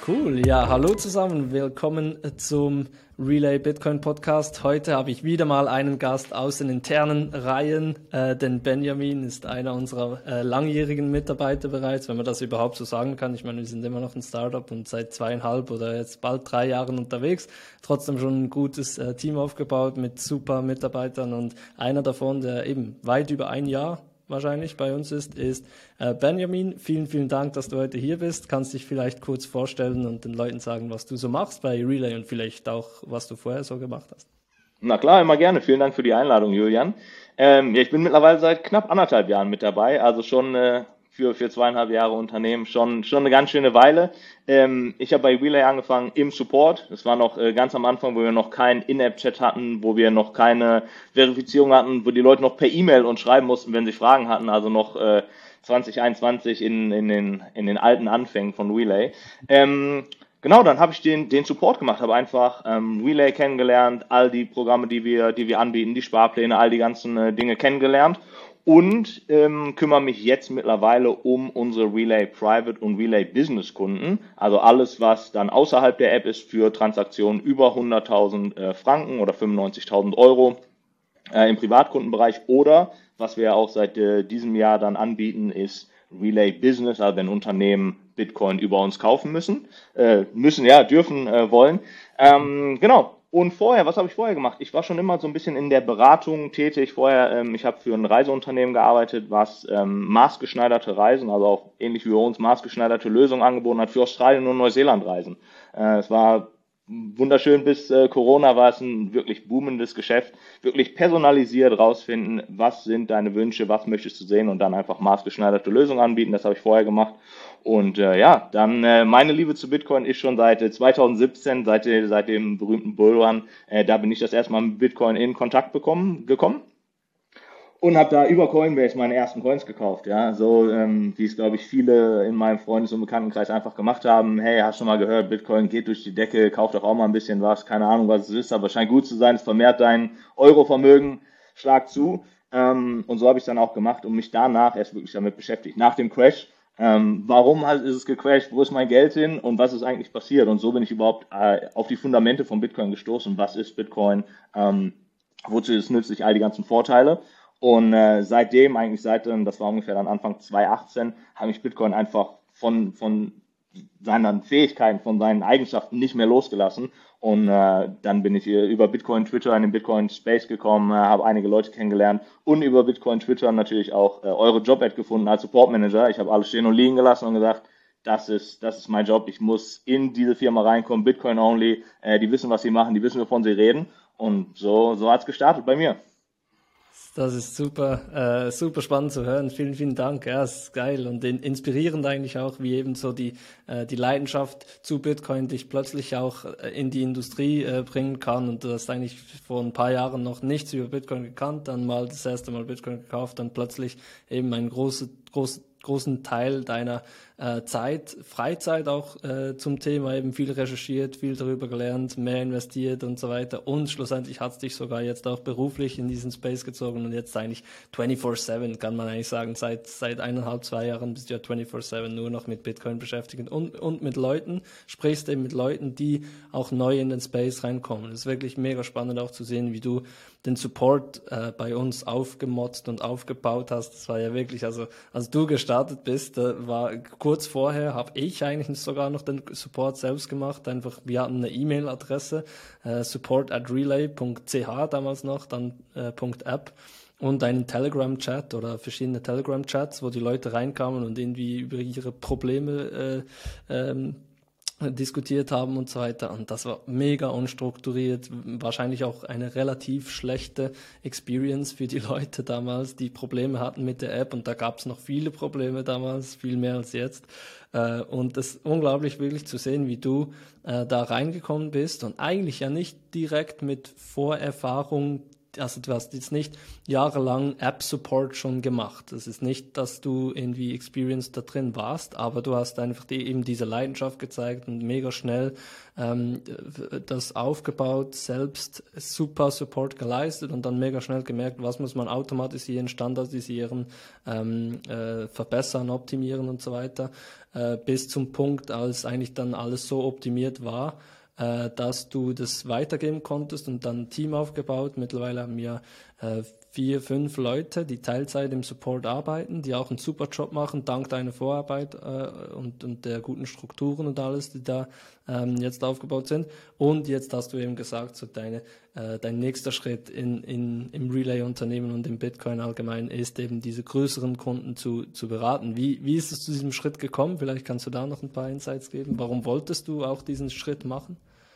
Cool, ja, hallo zusammen, willkommen zum Relay Bitcoin Podcast. Heute habe ich wieder mal einen Gast aus den internen Reihen, denn Benjamin ist einer unserer langjährigen Mitarbeiter bereits, wenn man das überhaupt so sagen kann. Ich meine, wir sind immer noch ein Startup und seit 2,5 oder jetzt bald 3 Jahren unterwegs. Trotzdem schon ein gutes Team aufgebaut mit super Mitarbeitern und einer davon, der eben weit über 1 Jahr wahrscheinlich bei uns ist Benjamin. Vielen, vielen Dank, dass du heute hier bist. Kannst dich vielleicht kurz vorstellen und den Leuten sagen, was du so machst bei Relay und vielleicht auch, was du vorher so gemacht hast. Na klar, immer gerne. Vielen Dank für die Einladung, Julian. Ja, ich bin mittlerweile seit knapp 1,5 Jahren mit dabei, also schon für 2,5 Jahre Unternehmen, schon eine ganz schöne Weile. Ich habe bei Relay angefangen im Support. Das war noch ganz am Anfang, wo wir noch keinen In-App-Chat hatten, wo wir noch keine Verifizierung hatten, wo die Leute noch per E-Mail uns schreiben mussten, wenn sie Fragen hatten, also noch 2021 in den alten Anfängen von Relay. Genau, dann habe ich den Support gemacht, habe einfach Relay kennengelernt, all die Programme, die wir anbieten, die Sparpläne, all die ganzen Dinge kennengelernt und kümmere mich jetzt mittlerweile um unsere Relay Private und Relay Business Kunden, also alles, was dann außerhalb der App ist für Transaktionen über 100.000 Franken oder 95.000 Euro im Privatkundenbereich oder was wir auch seit diesem Jahr dann anbieten, ist Relay Business, also wenn Unternehmen Bitcoin über uns kaufen dürfen, wollen. Genau. Und was habe ich vorher gemacht? Ich war schon immer so ein bisschen in der Beratung tätig. Ich habe für ein Reiseunternehmen gearbeitet, was maßgeschneiderte Reisen, also auch ähnlich wie bei uns maßgeschneiderte Lösungen angeboten hat für Australien und Neuseeland Reisen. Es war wunderschön, bis Corona war es ein wirklich boomendes Geschäft, wirklich personalisiert rausfinden, was sind deine Wünsche, was möchtest du sehen und dann einfach maßgeschneiderte Lösungen anbieten. Das habe ich vorher gemacht. Und dann meine Liebe zu Bitcoin ist schon seit 2017, seit dem berühmten Bullrun, da bin ich das erste Mal mit Bitcoin in Kontakt gekommen und habe da über Coinbase meine ersten Coins gekauft, ja, so wie es, glaube ich, viele in meinem Freundes- und Bekanntenkreis einfach gemacht haben. Hey, hast du mal gehört, Bitcoin geht durch die Decke, kauf doch auch mal ein bisschen was, keine Ahnung, was es ist, aber scheint gut zu sein, es vermehrt dein Eurovermögen, schlag zu. Und so habe ich es dann auch gemacht und mich danach erst wirklich damit beschäftigt, nach dem Crash. Warum ist es gecrashed? Wo ist mein Geld hin? Und was ist eigentlich passiert? Und so bin ich überhaupt auf die Fundamente von Bitcoin gestoßen. Was ist Bitcoin? Wozu ist es nützlich? All die ganzen Vorteile. Und das war ungefähr dann Anfang 2018, habe ich Bitcoin einfach von seinen Fähigkeiten, von seinen Eigenschaften nicht mehr losgelassen. Und dann bin ich über Bitcoin Twitter in den Bitcoin Space gekommen, habe einige Leute kennengelernt und über Bitcoin Twitter natürlich auch eure Job-Ad gefunden als Support Manager. Ich habe alles stehen und liegen gelassen und gesagt, das ist mein Job. Ich muss in diese Firma reinkommen, Bitcoin only. Die wissen, was sie machen, die wissen, wovon sie reden. Und so hat es gestartet bei mir. Das ist super, super spannend zu hören. Vielen, vielen Dank. Ja, es ist geil und inspirierend eigentlich auch, wie eben so die Leidenschaft zu Bitcoin dich plötzlich auch in die Industrie bringen kann. Und du hast eigentlich vor ein paar Jahren noch nichts über Bitcoin gekannt, dann mal das erste Mal Bitcoin gekauft, dann plötzlich eben einen großen Teil deiner Freizeit auch zum Thema eben viel recherchiert, viel darüber gelernt, mehr investiert und so weiter und schlussendlich hat es dich sogar jetzt auch beruflich in diesen Space gezogen und jetzt eigentlich 24/7 kann man eigentlich sagen, seit 1,5, 2 Jahren bist du ja 24/7 nur noch mit Bitcoin beschäftigt und mit Leuten, sprichst eben mit Leuten, die auch neu in den Space reinkommen. Das ist wirklich mega spannend auch zu sehen, wie du den Support bei uns aufgemotzt und aufgebaut hast. Das war ja wirklich, also als du gestartet bist, war kurz vorher, habe ich eigentlich sogar noch den Support selbst gemacht. Einfach, wir hatten eine E-Mail-Adresse, support@relay.ch damals noch, dann .app und einen Telegram-Chat oder verschiedene Telegram-Chats, wo die Leute reinkamen und irgendwie über ihre Probleme diskutiert haben und so weiter und das war mega unstrukturiert, wahrscheinlich auch eine relativ schlechte Experience für die Leute damals, die Probleme hatten mit der App und da gab es noch viele Probleme damals, viel mehr als jetzt und es ist unglaublich wirklich zu sehen, wie du da reingekommen bist und eigentlich ja nicht direkt mit Vorerfahrung also du hast jetzt nicht jahrelang App-Support schon gemacht. Es ist nicht, dass du irgendwie experienced da drin warst, aber du hast einfach eben diese Leidenschaft gezeigt und mega schnell das aufgebaut, selbst super Support geleistet und dann mega schnell gemerkt, was muss man automatisieren, standardisieren, verbessern, optimieren und so weiter, bis zum Punkt, als eigentlich dann alles so optimiert war, dass du das weitergeben konntest und dann ein Team aufgebaut. Mittlerweile haben wir 4, 5 Leute, die Teilzeit im Support arbeiten, die auch einen super Job machen, dank deiner Vorarbeit und der guten Strukturen und alles, die da jetzt aufgebaut sind. Und jetzt hast du eben gesagt, so dein nächster Schritt im Relay-Unternehmen und im Bitcoin allgemein ist eben diese größeren Kunden zu beraten. Wie ist es zu diesem Schritt gekommen? Vielleicht kannst du da noch ein paar Insights geben. Warum wolltest du auch diesen Schritt machen?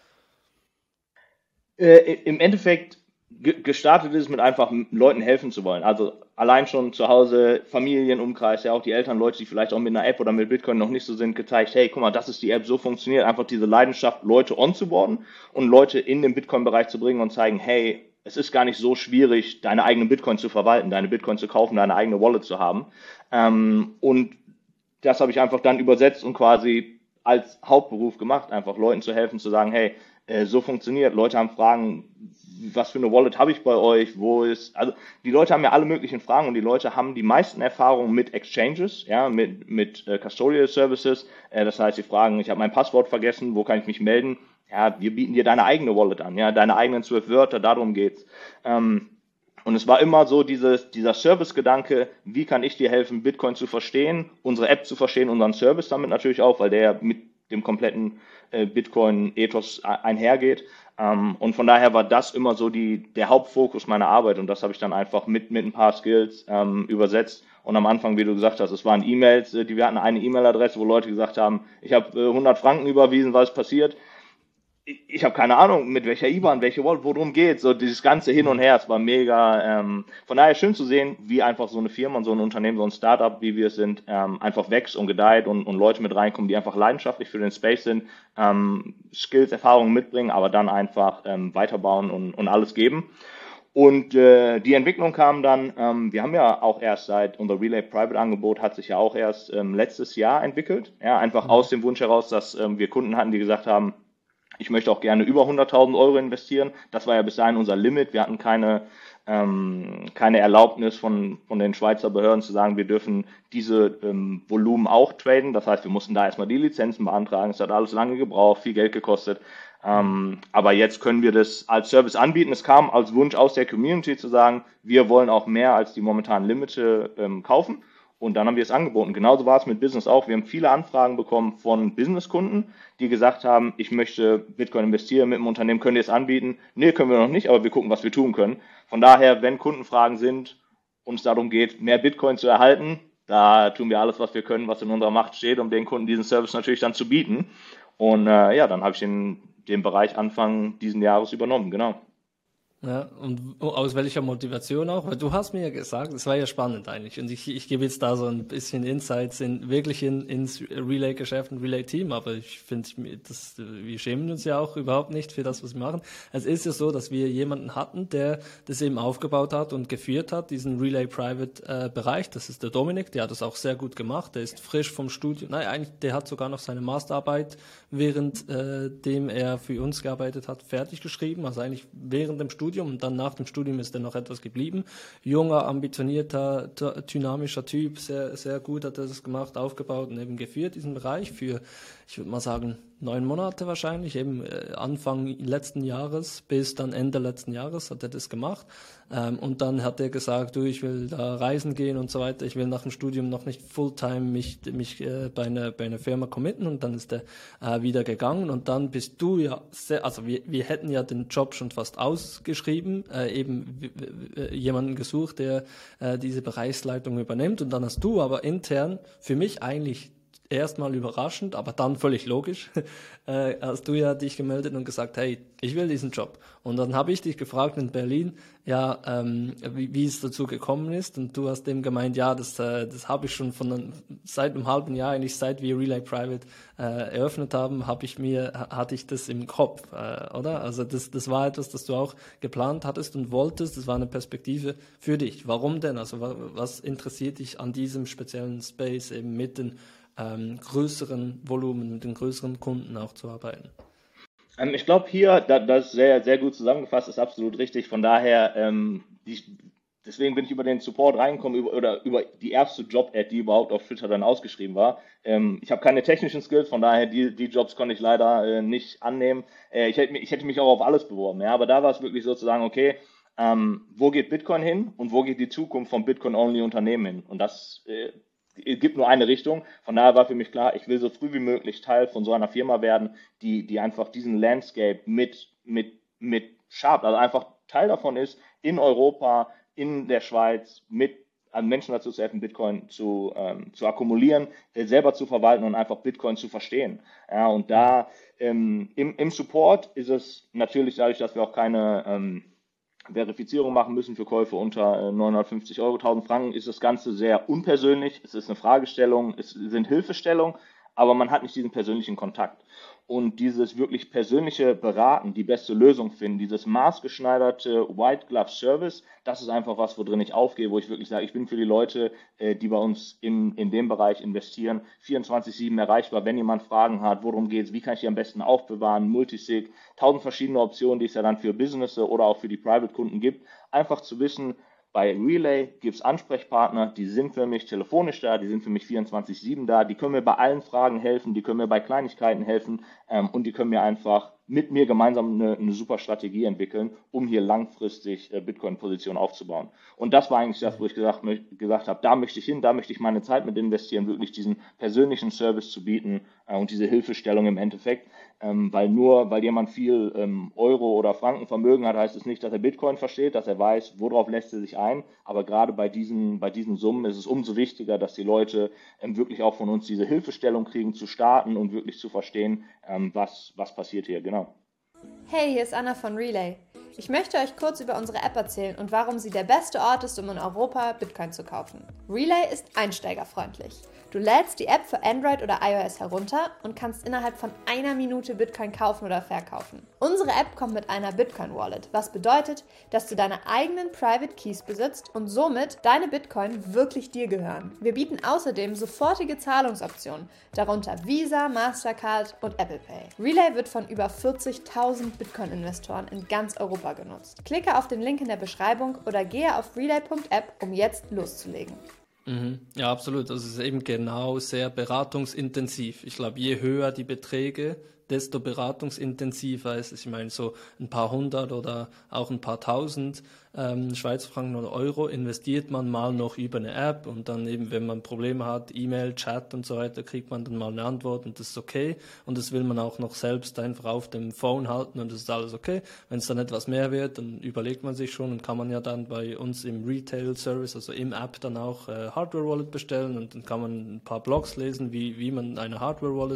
Im Endeffekt gestartet ist es mit einfach Leuten helfen zu wollen. Also allein schon zu Hause, Familienumkreis, ja auch die Eltern, Leute, die vielleicht auch mit einer App oder mit Bitcoin noch nicht so sind, gezeigt, hey, guck mal, das ist die App, so funktioniert. Einfach diese Leidenschaft, Leute onzuboarden und Leute in den Bitcoin-Bereich zu bringen und zeigen, hey, es ist gar nicht so schwierig, deine eigenen Bitcoin zu verwalten, deine Bitcoin zu kaufen, deine eigene Wallet zu haben. Und das habe ich einfach dann übersetzt und quasi als Hauptberuf gemacht, einfach Leuten zu helfen, zu sagen, hey, so funktioniert. Leute haben Fragen, was für eine Wallet habe ich bei euch, also die Leute haben ja alle möglichen Fragen und die Leute haben die meisten Erfahrungen mit Exchanges, ja, mit Custodial Services. Das heißt, sie fragen, ich habe mein Passwort vergessen, wo kann ich mich melden? Ja, wir bieten dir deine eigene Wallet an, ja, deine eigenen 12 Wörter, darum geht's. Und es war immer so dieser Service-Gedanke, wie kann ich dir helfen, Bitcoin zu verstehen, unsere App zu verstehen, unseren Service damit natürlich auch, weil der mit dem kompletten Bitcoin-Ethos einhergeht. Und von daher war das immer so der Hauptfokus meiner Arbeit und das habe ich dann einfach mit ein paar Skills übersetzt. Und am Anfang, wie du gesagt hast, es waren E-Mails, wir hatten eine E-Mail-Adresse, wo Leute gesagt haben, ich habe 100 Franken überwiesen, was ist passiert? Ich habe keine Ahnung, mit welcher IBAN, welche Wallet, worum geht. So dieses ganze Hin und Her, es war mega. Von daher schön zu sehen, wie einfach so eine Firma und so ein Unternehmen, so ein Startup, wie wir es sind, einfach wächst und gedeiht und Leute mit reinkommen, die einfach leidenschaftlich für den Space sind, Skills, Erfahrungen mitbringen, aber dann einfach weiterbauen und alles geben. Und die Entwicklung kam dann, wir haben ja auch erst unser Relay Private Angebot hat sich ja auch erst letztes Jahr entwickelt. Ja, einfach aus dem Wunsch heraus, dass wir Kunden hatten, die gesagt haben, ich möchte auch gerne über 100.000 Euro investieren. Das war ja bis dahin unser Limit. Wir hatten keine Erlaubnis von den Schweizer Behörden zu sagen, wir dürfen diese Volumen auch traden. Das heißt, wir mussten da erstmal die Lizenzen beantragen. Es hat alles lange gebraucht, viel Geld gekostet. Aber jetzt können wir das als Service anbieten. Es kam als Wunsch aus der Community zu sagen, wir wollen auch mehr als die momentanen Limite kaufen. Und dann haben wir es angeboten. Genauso war es mit Business auch. Wir haben viele Anfragen bekommen von Businesskunden, die gesagt haben, ich möchte Bitcoin investieren mit dem Unternehmen, könnt ihr es anbieten? Nee, können wir noch nicht, aber wir gucken, was wir tun können. Von daher, wenn Kundenfragen sind und es darum geht, mehr Bitcoin zu erhalten, da tun wir alles, was wir können, was in unserer Macht steht, um den Kunden diesen Service natürlich dann zu bieten. Und ja, dann habe ich den Bereich Anfang diesen Jahres übernommen, genau. Ja, und aus welcher Motivation auch? Weil du hast mir ja gesagt, es war ja spannend eigentlich. Und ich gebe jetzt da so ein bisschen Insights ins Relay-Geschäft und Relay-Team, aber ich finde, wir schämen uns ja auch überhaupt nicht für das, was wir machen. Es ist ja so, dass wir jemanden hatten, der das eben aufgebaut hat und geführt hat, diesen Relay-Private-Bereich. Das ist der Dominik, der hat das auch sehr gut gemacht. Der ist frisch vom Studium. Nein, eigentlich, der hat sogar noch seine Masterarbeit, während dem er für uns gearbeitet hat, fertig geschrieben. Also eigentlich während dem Studium. Und dann nach dem Studium ist er noch etwas geblieben. Junger, ambitionierter, dynamischer Typ, sehr, sehr gut hat er das gemacht, aufgebaut und eben geführt, diesen Bereich für, ich würde mal sagen, 9 Monate wahrscheinlich, eben Anfang letzten Jahres bis dann Ende letzten Jahres hat er das gemacht. Und dann hat er gesagt, du, ich will da reisen gehen und so weiter, ich will nach dem Studium noch nicht Fulltime mich bei einer Firma committen und dann ist er wieder gegangen und dann bist du ja also wir hätten ja den Job schon fast ausgeschrieben, jemanden gesucht, der diese Bereichsleitung übernimmt und dann hast du aber intern für mich eigentlich erstmal überraschend, aber dann völlig logisch, hast du ja dich gemeldet und gesagt, hey, ich will diesen Job. Und dann habe ich dich gefragt in Berlin, ja, wie es dazu gekommen ist. Und du hast dem gemeint, ja, das habe ich schon seit einem halben Jahr, eigentlich seit wir Relay Private eröffnet haben, hatte ich das im Kopf, oder? Also das war etwas, das du auch geplant hattest und wolltest. Das war eine Perspektive für dich. Warum denn? Also was interessiert dich an diesem speziellen Space, eben mit den größeren Volumen, mit den größeren Kunden auch zu arbeiten? Ich glaube hier, das ist sehr, sehr gut zusammengefasst, ist absolut richtig. Von daher, deswegen bin ich über den Support reingekommen, über die erste Job-Ad, die überhaupt auf Twitter dann ausgeschrieben war. Ich habe keine technischen Skills, von daher die Jobs konnte ich leider nicht annehmen. Ich hätte mich auch auf alles beworben, ja, aber da war es wirklich sozusagen, okay, wo geht Bitcoin hin und wo geht die Zukunft von Bitcoin-Only-Unternehmen hin? Und das gibt nur eine Richtung. Von daher war für mich klar, ich will so früh wie möglich Teil von so einer Firma werden, die einfach diesen Landscape mit schabt, also einfach Teil davon ist, in Europa, in der Schweiz, mit an Menschen dazu zu helfen, Bitcoin zu akkumulieren, selber zu verwalten und einfach Bitcoin zu verstehen. Ja, und da im Support ist es natürlich dadurch, dass wir auch keine Verifizierung machen müssen für Käufe unter 950 Euro, 1000 Franken, ist das Ganze sehr unpersönlich. Es ist eine Fragestellung, es sind Hilfestellungen, aber man hat nicht diesen persönlichen Kontakt. Und dieses wirklich persönliche Beraten, die beste Lösung finden, dieses maßgeschneiderte White Glove Service, das ist einfach was, wo drin ich aufgehe, wo ich wirklich sage, ich bin für die Leute, die bei uns in dem Bereich investieren, 24/7 erreichbar, wenn jemand Fragen hat, worum geht es, wie kann ich die am besten aufbewahren, Multisig, 1000 verschiedene Optionen, die es ja dann für Business oder auch für die Private-Kunden gibt, einfach zu wissen, bei Relay gibt es Ansprechpartner, die sind für mich telefonisch da, die sind für mich 24/7 da, die können mir bei allen Fragen helfen, die können mir bei Kleinigkeiten helfen und die können mir einfach mit mir gemeinsam eine super Strategie entwickeln, um hier langfristig Bitcoin-Positionen aufzubauen. Und das war eigentlich das, wo ich gesagt habe, da möchte ich hin, da möchte ich meine Zeit mit investieren, wirklich diesen persönlichen Service zu bieten und diese Hilfestellung im Endeffekt. Weil jemand viel Euro oder Frankenvermögen hat, heißt es nicht, dass er Bitcoin versteht, dass er weiß, worauf lässt er sich ein. Aber gerade bei diesen Summen ist es umso wichtiger, dass die Leute wirklich auch von uns diese Hilfestellung kriegen, zu starten und wirklich zu verstehen, was passiert hier. Genau. Hey, hier ist Anna von Relay. Ich möchte euch kurz über unsere App erzählen und warum sie der beste Ort ist, um in Europa Bitcoin zu kaufen. Relay ist einsteigerfreundlich. Du lädst die App für Android oder iOS herunter und kannst innerhalb von einer Minute Bitcoin kaufen oder verkaufen. Unsere App kommt mit einer Bitcoin-Wallet, was bedeutet, dass du deine eigenen Private Keys besitzt und somit deine Bitcoin wirklich dir gehören. Wir bieten außerdem sofortige Zahlungsoptionen, darunter Visa, Mastercard und Apple Pay. Relay wird von über 40.000 Bitcoin-Investoren in ganz Europa genutzt. Klicke auf den Link in der Beschreibung oder gehe auf relay.app, um jetzt loszulegen. Ja, absolut. Also es ist eben genau sehr beratungsintensiv. Ich glaube, je höher die Beträge, desto beratungsintensiver ist es. Ich meine, so ein paar hundert oder auch ein paar tausend Schweizer Franken oder Euro investiert man mal noch über eine App und dann eben, wenn man Probleme hat, E-Mail, Chat und so weiter, kriegt man dann mal eine Antwort und das ist okay. Und das will man auch noch selbst einfach auf dem Phone halten und das ist alles okay. Wenn es dann etwas mehr wird, dann überlegt man sich schon und kann man ja dann bei uns im Retail-Service, also im App, dann auch Hardware-Wallet bestellen und dann kann man ein paar Blogs lesen, wie man eine Hardware-Wallet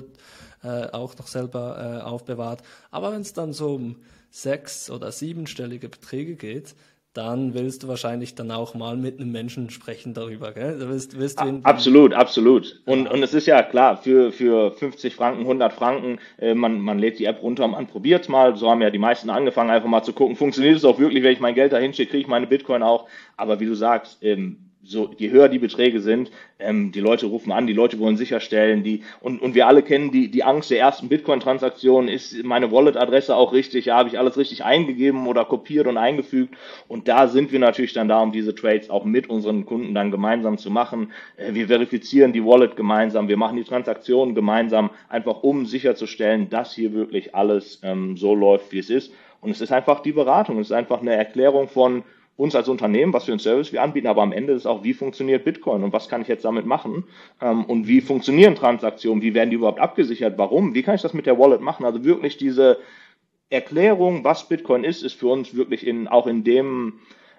auch noch selber aufbewahrt. Aber wenn es dann so um 6- oder 7-stellige Beträge geht, dann willst du wahrscheinlich dann auch mal mit einem Menschen sprechen darüber, gell? Absolut, absolut. Und es ist ja klar, für 50 Franken, 100 Franken, man lädt die App runter, man probiert es mal. So haben ja die meisten angefangen, einfach mal zu gucken, funktioniert es auch wirklich, wenn ich mein Geld da hinschicke, kriege ich meine Bitcoin auch. Aber wie du sagst, so, je höher die Beträge sind, die Leute rufen an, die Leute wollen sicherstellen, und wir alle kennen die Angst der ersten Bitcoin-Transaktion, ist meine Wallet-Adresse auch richtig, ja, habe ich alles richtig eingegeben oder kopiert und eingefügt, und da sind wir natürlich dann da, um diese Trades auch mit unseren Kunden dann gemeinsam zu machen. Wir verifizieren die Wallet gemeinsam, wir machen die Transaktionen gemeinsam, einfach um sicherzustellen, dass hier wirklich alles so läuft, wie es ist, und es ist einfach die Beratung, es ist einfach eine Erklärung von uns als Unternehmen, was für einen Service wir anbieten, aber am Ende ist auch, wie funktioniert Bitcoin und was kann ich jetzt damit machen und wie funktionieren Transaktionen, wie werden die überhaupt abgesichert, warum, wie kann ich das mit der Wallet machen, also wirklich diese Erklärung, was Bitcoin ist für uns wirklich auch in dem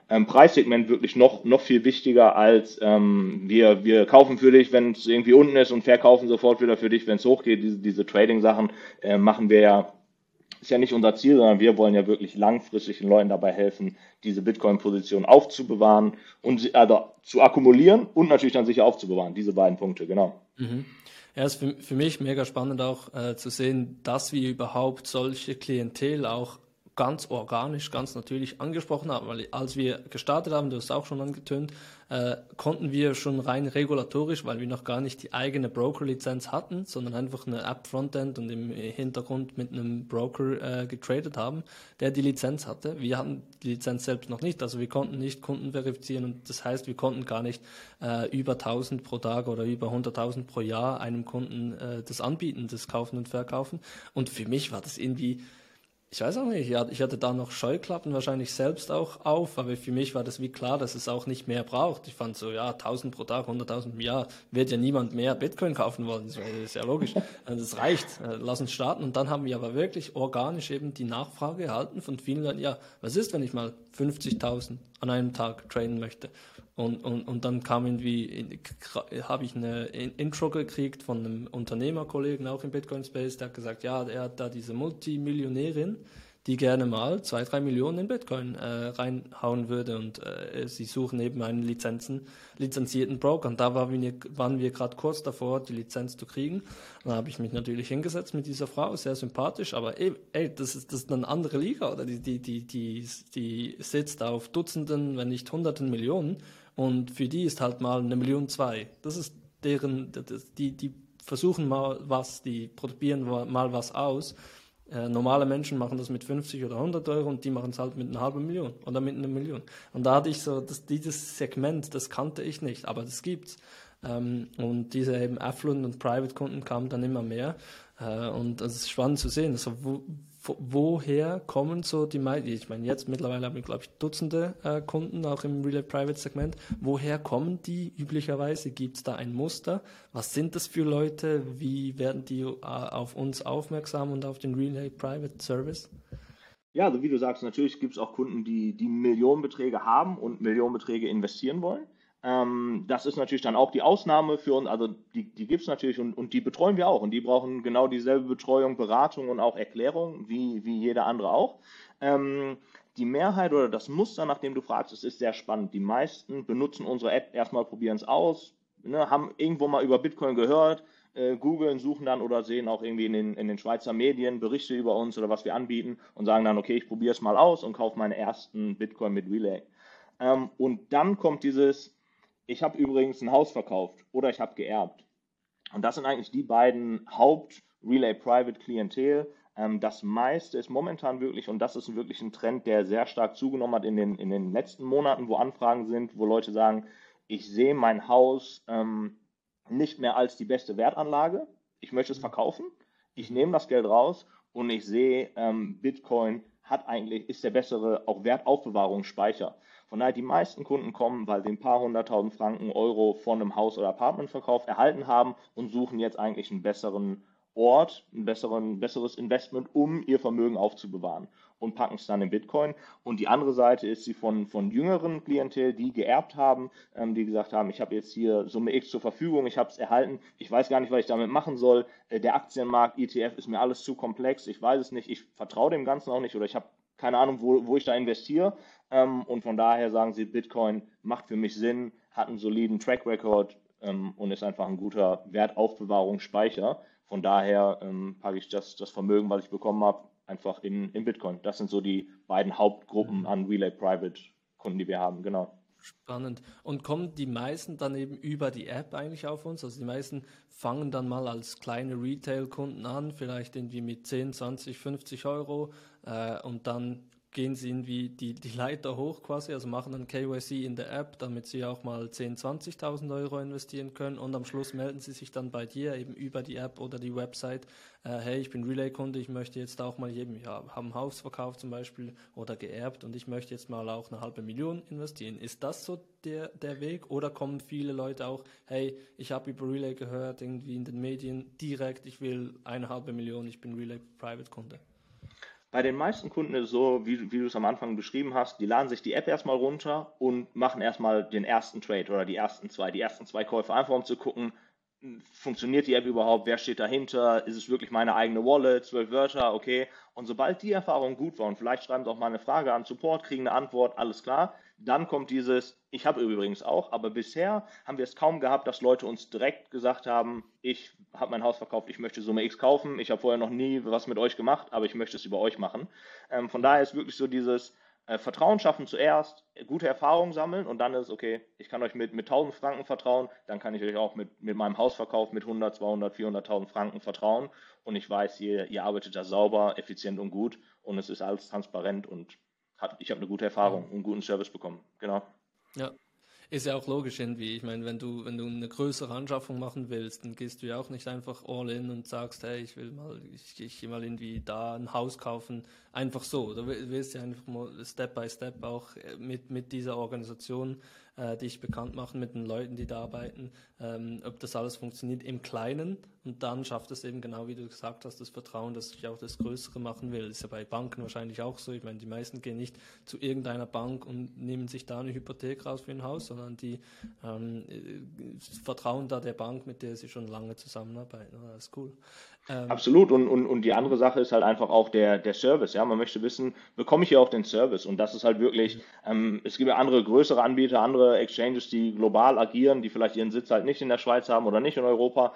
Preissegment wirklich noch viel wichtiger als wir kaufen für dich, wenn es irgendwie unten ist und verkaufen sofort wieder für dich, wenn es hochgeht. Diese Trading-Sachen machen wir ja, ist ja nicht unser Ziel, sondern wir wollen ja wirklich langfristig den Leuten dabei helfen, diese Bitcoin-Position aufzubewahren und also zu akkumulieren und natürlich dann sicher aufzubewahren. Diese beiden Punkte, genau. Mhm. Ja, es ist für mich mega spannend auch zu sehen, dass wir überhaupt solche Klientel auch ganz organisch, ganz natürlich angesprochen haben, weil als wir gestartet haben, du hast auch schon angetönt, konnten wir schon rein regulatorisch, weil wir noch gar nicht die eigene Broker-Lizenz hatten, sondern einfach eine App-Frontend und im Hintergrund mit einem Broker getradet haben, der die Lizenz hatte. Wir hatten die Lizenz selbst noch nicht, also wir konnten nicht Kunden verifizieren und das heißt, wir konnten gar nicht über 1000 pro Tag oder über 100.000 pro Jahr einem Kunden das anbieten, das Kaufen und Verkaufen. Und für mich war das irgendwie, ich weiß auch nicht, ich hatte da noch Scheuklappen wahrscheinlich selbst auch auf, aber für mich war das wie klar, dass es auch nicht mehr braucht. Ich fand so, ja, 1000 pro Tag, 100.000 im Jahr, wird ja niemand mehr Bitcoin kaufen wollen, das ist ja logisch. Das reicht, lass uns starten. Und dann haben wir aber wirklich organisch eben die Nachfrage erhalten von vielen Leuten, ja, was ist, wenn ich mal 50.000 an einem Tag traden möchte? Und dann kam irgendwie, habe ich eine Intro gekriegt von einem Unternehmerkollegen auch im Bitcoin Space, der hat gesagt, ja, er hat da diese Multimillionärin, die gerne mal 2-3 Millionen in Bitcoin reinhauen würde und sie suchen eben einen lizenzierten Broker und da waren wir gerade kurz davor, die Lizenz zu kriegen. Dann habe ich mich natürlich hingesetzt mit dieser Frau, sehr sympathisch, aber das ist eine andere Liga, oder die sitzt auf Dutzenden, wenn nicht Hunderten Millionen und für die ist halt mal 1,2 Millionen. Das ist die versuchen mal was, die probieren mal was aus. Normale Menschen machen das mit 50 oder 100 Euro und die machen es halt mit einer halben Million oder mit 1 Million. Und da hatte ich so, dieses Segment, das kannte ich nicht, aber das gibt's. Und diese eben Affluent- und Private-Kunden kamen dann immer mehr. Und das ist spannend zu sehen. Also woher kommen so die meisten, ich meine jetzt mittlerweile haben wir glaube ich Dutzende Kunden auch im Relay Private Segment, woher kommen die üblicherweise, gibt es da ein Muster, was sind das für Leute, wie werden die auf uns aufmerksam und auf den Relay Private Service? Ja, also wie du sagst, natürlich gibt es auch Kunden, die Millionenbeträge haben und Millionenbeträge investieren wollen. Das ist natürlich dann auch die Ausnahme für uns, also die gibt es natürlich und die betreuen wir auch und die brauchen genau dieselbe Betreuung, Beratung und auch Erklärung wie jeder andere auch. Die Mehrheit oder das Muster, nach dem du fragst, es ist sehr spannend. Die meisten benutzen unsere App erstmal, probieren es aus, ne, haben irgendwo mal über Bitcoin gehört, googeln, suchen dann oder sehen auch irgendwie in den Schweizer Medien Berichte über uns oder was wir anbieten und sagen dann, okay, ich probiere es mal aus und kaufe meinen ersten Bitcoin mit Relay. Und dann kommt ich habe übrigens ein Haus verkauft oder ich habe geerbt. Und das sind eigentlich die beiden Haupt-Relay-Private-Klientel. Das meiste ist momentan wirklich, und das ist wirklich ein Trend, der sehr stark zugenommen hat in den letzten Monaten, wo Anfragen sind, wo Leute sagen, ich sehe mein Haus nicht mehr als die beste Wertanlage. Ich möchte es verkaufen. Ich nehme das Geld raus und ich sehe, Bitcoin ist der bessere auch Wertaufbewahrungsspeicher. Von daher, die meisten Kunden kommen, weil sie ein paar 100.000 Franken, Euro von einem Haus- oder Apartmentverkauf erhalten haben und suchen jetzt eigentlich einen besseren Ort, besseres Investment, um ihr Vermögen aufzubewahren und packen es dann in Bitcoin. Und die andere Seite ist sie von jüngeren Klientel, die geerbt haben, die gesagt haben, ich habe jetzt hier Summe X zur Verfügung, ich habe es erhalten, ich weiß gar nicht, was ich damit machen soll, der Aktienmarkt, ETF ist mir alles zu komplex, ich weiß es nicht, ich vertraue dem Ganzen auch nicht oder ich habe keine Ahnung, wo ich da investiere. Und von daher sagen sie, Bitcoin macht für mich Sinn, hat einen soliden Track Record und ist einfach ein guter Wertaufbewahrungsspeicher. Von daher packe ich das Vermögen, was ich bekommen habe, einfach in Bitcoin. Das sind so die beiden Hauptgruppen an Relay Private Kunden, die wir haben, genau. Spannend. Und kommen die meisten dann eben über die App eigentlich auf uns? Also die meisten fangen dann mal als kleine Retail-Kunden an, vielleicht irgendwie mit 10, 20, 50 Euro und dann gehen sie irgendwie die Leiter hoch quasi, also machen dann KYC in der App, damit sie auch mal 10, 20.000 Euro investieren können und am Schluss melden sie sich dann bei dir eben über die App oder die Website, hey, ich bin Relay-Kunde, ich möchte jetzt auch mal habe ein Haus verkauft zum Beispiel oder geerbt und ich möchte jetzt mal auch 500.000 investieren. Ist das so der Weg oder kommen viele Leute auch, hey, ich habe über Relay gehört, irgendwie in den Medien direkt, ich will 500.000, ich bin Relay-Private-Kunde? Bei den meisten Kunden ist es so, wie du es am Anfang beschrieben hast, die laden sich die App erstmal runter und machen erstmal den ersten Trade oder die ersten zwei Käufe, einfach um zu gucken, funktioniert die App überhaupt, wer steht dahinter, ist es wirklich meine eigene Wallet, 12 Wörter, okay. Und sobald die Erfahrung gut war und vielleicht schreiben sie auch mal eine Frage an Support, kriegen eine Antwort, alles klar, dann kommt dieses, ich habe übrigens auch, aber bisher haben wir es kaum gehabt, dass Leute uns direkt gesagt haben, ich habe mein Haus verkauft, ich möchte Summe X kaufen, ich habe vorher noch nie was mit euch gemacht, aber ich möchte es über euch machen. Von daher ist wirklich so dieses Vertrauen schaffen zuerst, gute Erfahrungen sammeln und dann ist, okay, ich kann euch mit 1000 Franken vertrauen, dann kann ich euch auch mit meinem Hausverkauf mit 100, 200, 400.000 Franken vertrauen und ich weiß, ihr arbeitet da sauber, effizient und gut und es ist alles transparent und ich habe eine gute Erfahrung und einen guten Service bekommen. Genau. Ja, ist ja auch logisch irgendwie. Ich meine, wenn du eine größere Anschaffung machen willst, dann gehst du ja auch nicht einfach all in und sagst, hey, ich will mal irgendwie da ein Haus kaufen. Einfach so. Du willst ja einfach mal Step by Step auch mit dieser Organisation dich bekannt machen, mit den Leuten, die da arbeiten, ob das alles funktioniert im Kleinen und dann schafft es eben genau, wie du gesagt hast, das Vertrauen, dass ich auch das Größere machen will. Ist ja bei Banken wahrscheinlich auch so. Ich meine, die meisten gehen nicht zu irgendeiner Bank und nehmen sich da eine Hypothek raus für ein Haus, sondern die vertrauen da der Bank, mit der sie schon lange zusammenarbeiten. Das ist cool. Ähm, Absolut. Und die andere Sache ist halt einfach auch der Service. Ja, man möchte wissen, bekomme ich hier auch den Service? Und das ist halt wirklich, es gibt ja andere größere Anbieter, andere Exchanges, die global agieren, die vielleicht ihren Sitz halt nicht in der Schweiz haben oder nicht in Europa,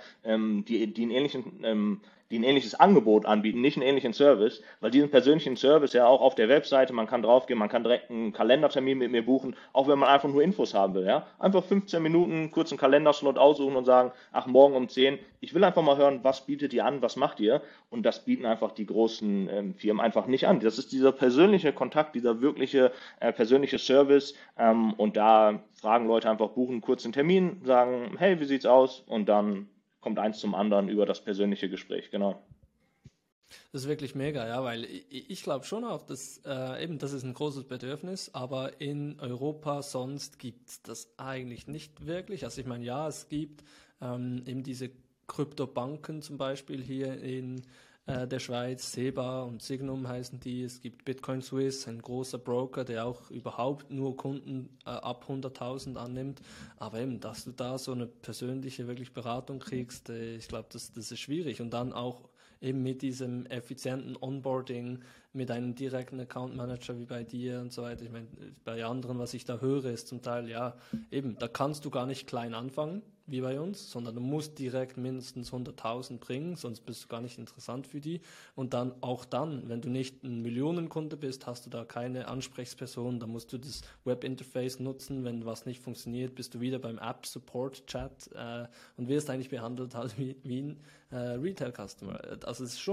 die ein ähnliches Angebot anbieten, nicht einen ähnlichen Service, weil diesen persönlichen Service ja auch auf der Webseite, man kann draufgehen, man kann direkt einen Kalendertermin mit mir buchen, auch wenn man einfach nur Infos haben will, ja. Einfach 15 Minuten kurz einen Kalenderslot aussuchen und sagen, ach, morgen um 10, ich will einfach mal hören, was bietet ihr an, was macht ihr? Und das bieten einfach die großen Firmen einfach nicht an. Das ist dieser persönliche Kontakt, dieser wirkliche persönliche Service und da fragen Leute einfach, buchen einen kurzen Termin, sagen, hey, wie sieht's aus? Und dann kommt eins zum anderen über das persönliche Gespräch, genau. Das ist wirklich mega, ja, weil ich glaube schon auch, dass eben das ist ein großes Bedürfnis, aber in Europa sonst gibt's das eigentlich nicht wirklich. Also ich meine, ja, es gibt eben diese Kryptobanken zum Beispiel hier in der Schweiz, SEBA und Signum heißen die. Es gibt Bitcoin Swiss, ein großer Broker, der auch überhaupt nur Kunden ab 100.000 annimmt. Aber eben, dass du da so eine persönliche wirklich Beratung kriegst, ich glaube, das ist schwierig. Und dann auch eben mit diesem effizienten Onboarding, mit einem direkten Account Manager wie bei dir und so weiter. Ich meine, bei anderen, was ich da höre, ist zum Teil, ja, eben, da kannst du gar nicht klein anfangen, wie bei uns, sondern du musst direkt mindestens 100.000 bringen, sonst bist du gar nicht interessant für die. Und dann, auch dann, wenn du nicht ein Millionenkunde bist, hast du da keine Ansprechperson, da musst du das Webinterface nutzen, wenn was nicht funktioniert, bist du wieder beim App-Support-Chat und wirst eigentlich behandelt halt wie ein Retail-Customer. Also es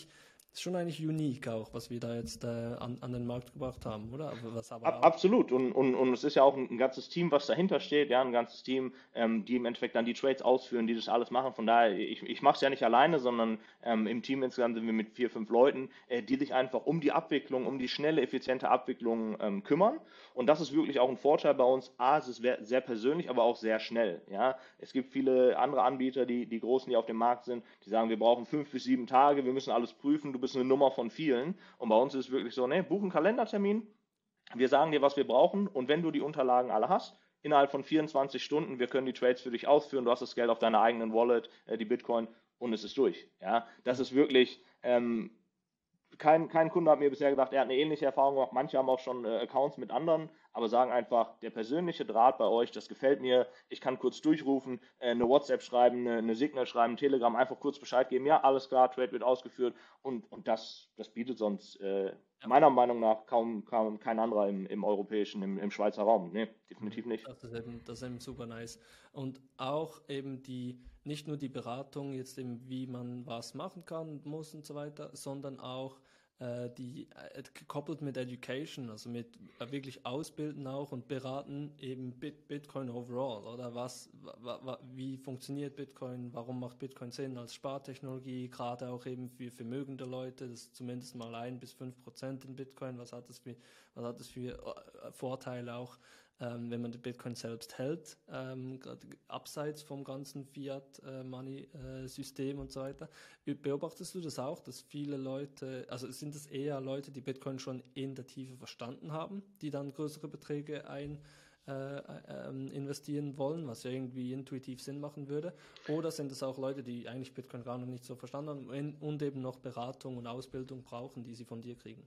ist schon eigentlich unique auch, was wir da jetzt an den Markt gebracht haben, oder? Was aber auch. Absolut. Und es ist ja auch ein ganzes Team, was dahinter steht, ja, ein ganzes Team, die im Endeffekt dann die Trades ausführen, die das alles machen. Von daher, ich mache es ja nicht alleine, sondern im Team insgesamt sind wir mit 4, 5 Leuten, die sich einfach um die Abwicklung, um die schnelle, effiziente Abwicklung kümmern. Und das ist wirklich auch ein Vorteil bei uns. A, es ist sehr persönlich, aber auch sehr schnell. Ja. Es gibt viele andere Anbieter, die großen, die auf dem Markt sind, die sagen, wir brauchen 5 bis 7 Tage, wir müssen alles prüfen, du bist eine Nummer von vielen. Und bei uns ist es wirklich so, ne, buch einen Kalendertermin, wir sagen dir, was wir brauchen und wenn du die Unterlagen alle hast, innerhalb von 24 Stunden, wir können die Trades für dich ausführen, du hast das Geld auf deiner eigenen Wallet, die Bitcoin und es ist durch. Ja, das ist wirklich, kein Kunde hat mir bisher gesagt, er hat eine ähnliche Erfahrung gemacht. Manche haben auch schon Accounts mit anderen, aber sagen einfach, der persönliche Draht bei euch, das gefällt mir. Ich kann kurz durchrufen, eine WhatsApp schreiben, eine Signal schreiben, Telegram, einfach kurz Bescheid geben. Ja, alles klar, Trade wird ausgeführt und das bietet sonst meiner Meinung nach kaum kein anderer im europäischen, im Schweizer Raum. Nee, definitiv nicht. Das ist eben super nice. Und auch eben nicht nur die Beratung jetzt eben, wie man was machen kann, muss und so weiter, sondern auch gekoppelt mit Education, also mit wirklich ausbilden auch und beraten eben Bitcoin overall, oder wie funktioniert Bitcoin, warum macht Bitcoin Sinn als Spartechnologie, gerade auch eben für vermögende Leute, das ist zumindest mal 1 bis 5% in Bitcoin, was hat das für Vorteile auch, wenn man den Bitcoin selbst hält, gerade abseits vom ganzen Fiat-Money-System und so weiter. Beobachtest du das auch, dass viele Leute, also sind es eher Leute, die Bitcoin schon in der Tiefe verstanden haben, die dann größere Beträge investieren wollen, was ja irgendwie intuitiv Sinn machen würde? Oder sind es auch Leute, die eigentlich Bitcoin gar noch nicht so verstanden haben und eben noch Beratung und Ausbildung brauchen, die sie von dir kriegen?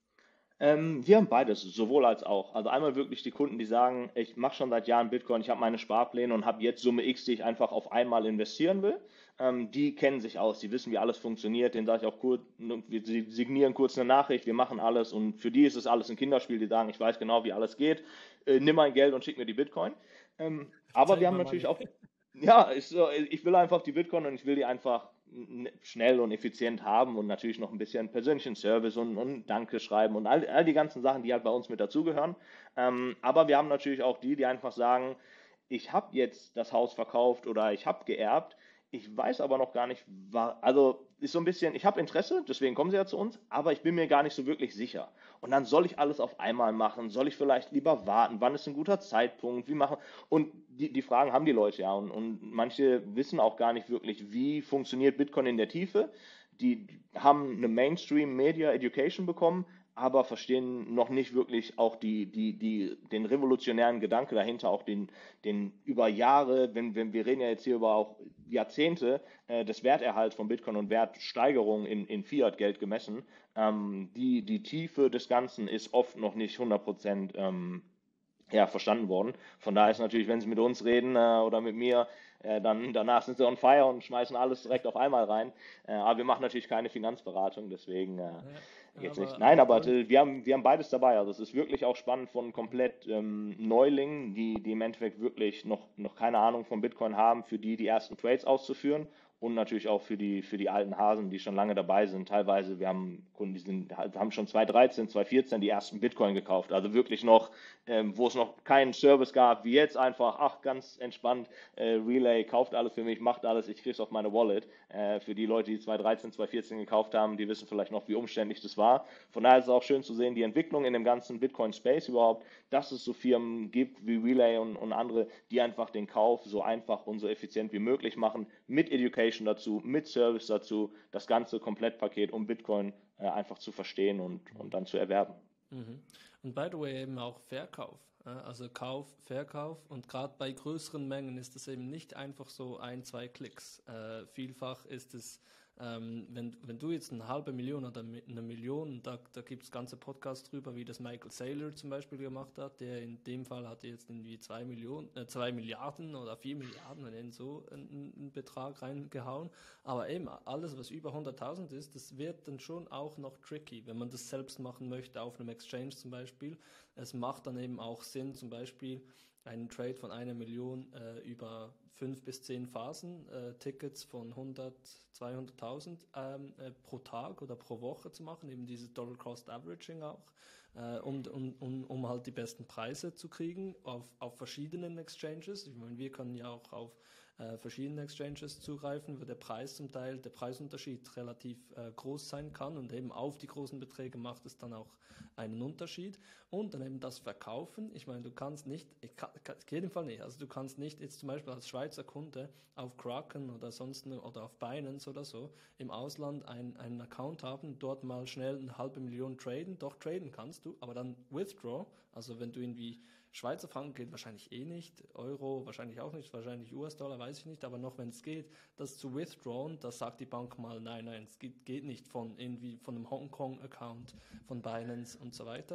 Wir haben beides, sowohl als auch. Also einmal wirklich die Kunden, die sagen, ich mache schon seit Jahren Bitcoin, ich habe meine Sparpläne und habe jetzt Summe X, die ich einfach auf einmal investieren will. Die kennen sich aus, die wissen, wie alles funktioniert. Denen sage ich auch kurz, wir signieren kurz eine Nachricht, wir machen alles und für die ist es alles ein Kinderspiel. Die sagen, ich weiß genau, wie alles geht. Nimm mein Geld und schick mir die Bitcoin. Aber Take wir haben my natürlich money. auch, ja, ich will einfach die Bitcoin und ich will die einfach schnell und effizient haben und natürlich noch ein bisschen persönlichen Service und Danke schreiben und all die ganzen Sachen, die halt bei uns mit dazugehören. Aber wir haben natürlich auch die einfach sagen, ich habe jetzt das Haus verkauft oder ich habe geerbt, ich weiß aber noch gar nicht, also ist so ein bisschen, ich habe Interesse, deswegen kommen sie ja zu uns, aber ich bin mir gar nicht so wirklich sicher. Und dann soll ich alles auf einmal machen, soll ich vielleicht lieber warten, wann ist ein guter Zeitpunkt, wie machen, und die Fragen haben die Leute ja und manche wissen auch gar nicht wirklich, wie funktioniert Bitcoin in der Tiefe. Die haben eine Mainstream Media Education bekommen, aber verstehen noch nicht wirklich auch den revolutionären Gedanke dahinter, auch den über Jahre, wenn wir reden ja jetzt hier über auch Jahrzehnte des Werterhalts von Bitcoin und Wertsteigerung in Fiat-Geld gemessen. Die Tiefe des Ganzen ist oft noch nicht 100% ja, verstanden worden. Von daher ist natürlich, wenn Sie mit uns reden oder mit mir, dann danach sind Sie on fire und schmeißen alles direkt auf einmal rein. Aber wir machen natürlich keine Finanzberatung, deswegen Ja, geht's nicht. Nein, aber aber cool. wir haben beides dabei. Also es ist wirklich auch spannend von komplett Neulingen, die im Endeffekt wirklich noch keine Ahnung von Bitcoin haben, für die ersten Trades auszuführen. Und natürlich auch für die alten Hasen, die schon lange dabei sind. Teilweise, wir haben Kunden, die haben schon 2013, 2014 die ersten Bitcoin gekauft. Also wirklich noch, wo es noch keinen Service gab, wie jetzt einfach, ach, ganz entspannt, Relay kauft alles für mich, macht alles, ich krieg's auf meine Wallet. Für die Leute, die 2013, 2014 gekauft haben, die wissen vielleicht noch, wie umständlich das war. Von daher ist es auch schön zu sehen, die Entwicklung in dem ganzen Bitcoin-Space überhaupt, dass es so Firmen gibt wie Relay und andere, die einfach den Kauf so einfach und so effizient wie möglich machen, mit Education dazu, mit Service dazu, das ganze Komplettpaket, um Bitcoin einfach zu verstehen und dann zu erwerben. Mhm. Und by the way eben auch Verkauf. Also Kauf, Verkauf und gerade bei größeren Mengen ist es eben nicht einfach so ein, zwei Klicks. Vielfach ist es, wenn du jetzt eine halbe Million oder eine Million, da gibt es ganze Podcasts drüber, wie das Michael Saylor zum Beispiel gemacht hat, der in dem Fall hatte jetzt irgendwie 2 Milliarden oder 4 Milliarden und in so einen Betrag reingehauen. Aber eben alles, was über 100.000 ist, das wird dann schon auch noch tricky, wenn man das selbst machen möchte, auf einem Exchange zum Beispiel. Es macht dann eben auch Sinn, zum Beispiel einen Trade von 1 Million über 5 bis 10 Phasen, Tickets von 100, 200.000 pro Tag oder pro Woche zu machen, eben dieses Dollar Cost Averaging auch, um halt die besten Preise zu kriegen auf verschiedenen Exchanges. Ich meine, wir können ja auch auf verschiedene Exchanges zugreifen, wo der Preisunterschied relativ groß sein kann und eben auf die großen Beträge macht es dann auch einen Unterschied. Und dann eben das Verkaufen. Ich meine, du kannst nicht, auf jeden Fall nicht, also du kannst nicht jetzt zum Beispiel als Schweizer Kunde auf Kraken oder sonst oder auf Binance oder so im Ausland einen Account haben, dort mal schnell 500.000 traden, doch traden kannst du, aber dann Withdraw, also wenn du irgendwie Schweizer Franken geht wahrscheinlich eh nicht, Euro wahrscheinlich auch nicht, wahrscheinlich US-Dollar, weiß ich nicht, aber noch wenn es geht, das zu withdrawn, da sagt die Bank mal, nein, es geht nicht von irgendwie von einem Hongkong-Account, von Binance und so weiter,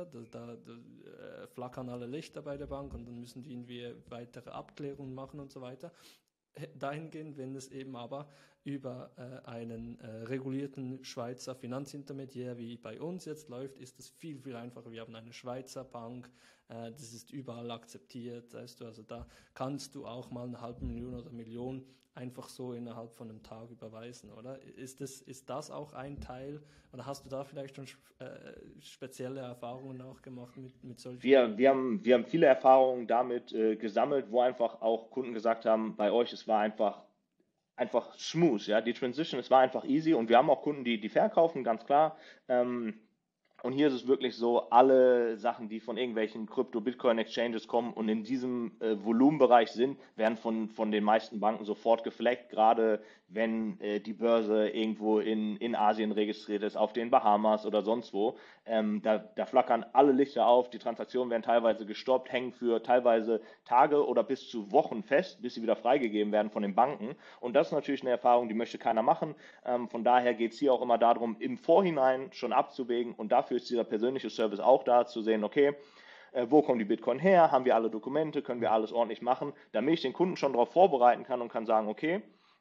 da flackern alle Lichter bei der Bank und dann müssen die irgendwie weitere Abklärungen machen und so weiter. Dahingehend, wenn es eben aber über einen regulierten Schweizer Finanzintermediär wie bei uns jetzt läuft, ist es viel, viel einfacher. Wir haben eine Schweizer Bank, das ist überall akzeptiert, weißt du, also da kannst du auch mal 500.000 oder 1 Million einfach so innerhalb von einem Tag überweisen, oder? Ist das auch ein Teil, oder hast du da vielleicht schon spezielle Erfahrungen auch gemacht mit solchen Dingen? Wir haben viele Erfahrungen damit gesammelt, wo einfach auch Kunden gesagt haben, bei euch, es war einfach smooth, ja, die Transition, es war einfach easy und wir haben auch Kunden, die verkaufen, ganz klar. Und hier ist es wirklich so, alle Sachen, die von irgendwelchen Krypto-Bitcoin-Exchanges kommen und in diesem Volumenbereich sind, werden von den meisten Banken sofort geflaggt, gerade wenn die Börse irgendwo in Asien registriert ist, auf den Bahamas oder sonst wo. Da flackern alle Lichter auf, die Transaktionen werden teilweise gestoppt, hängen für teilweise Tage oder bis zu Wochen fest, bis sie wieder freigegeben werden von den Banken. Und das ist natürlich eine Erfahrung, die möchte keiner machen. Von daher geht es hier auch immer darum, im Vorhinein schon abzuwägen, und dafür ist dieser persönliche Service auch da, zu sehen, okay, wo kommen die Bitcoin her, haben wir alle Dokumente, können wir alles ordentlich machen, damit ich den Kunden schon darauf vorbereiten kann und kann sagen, okay,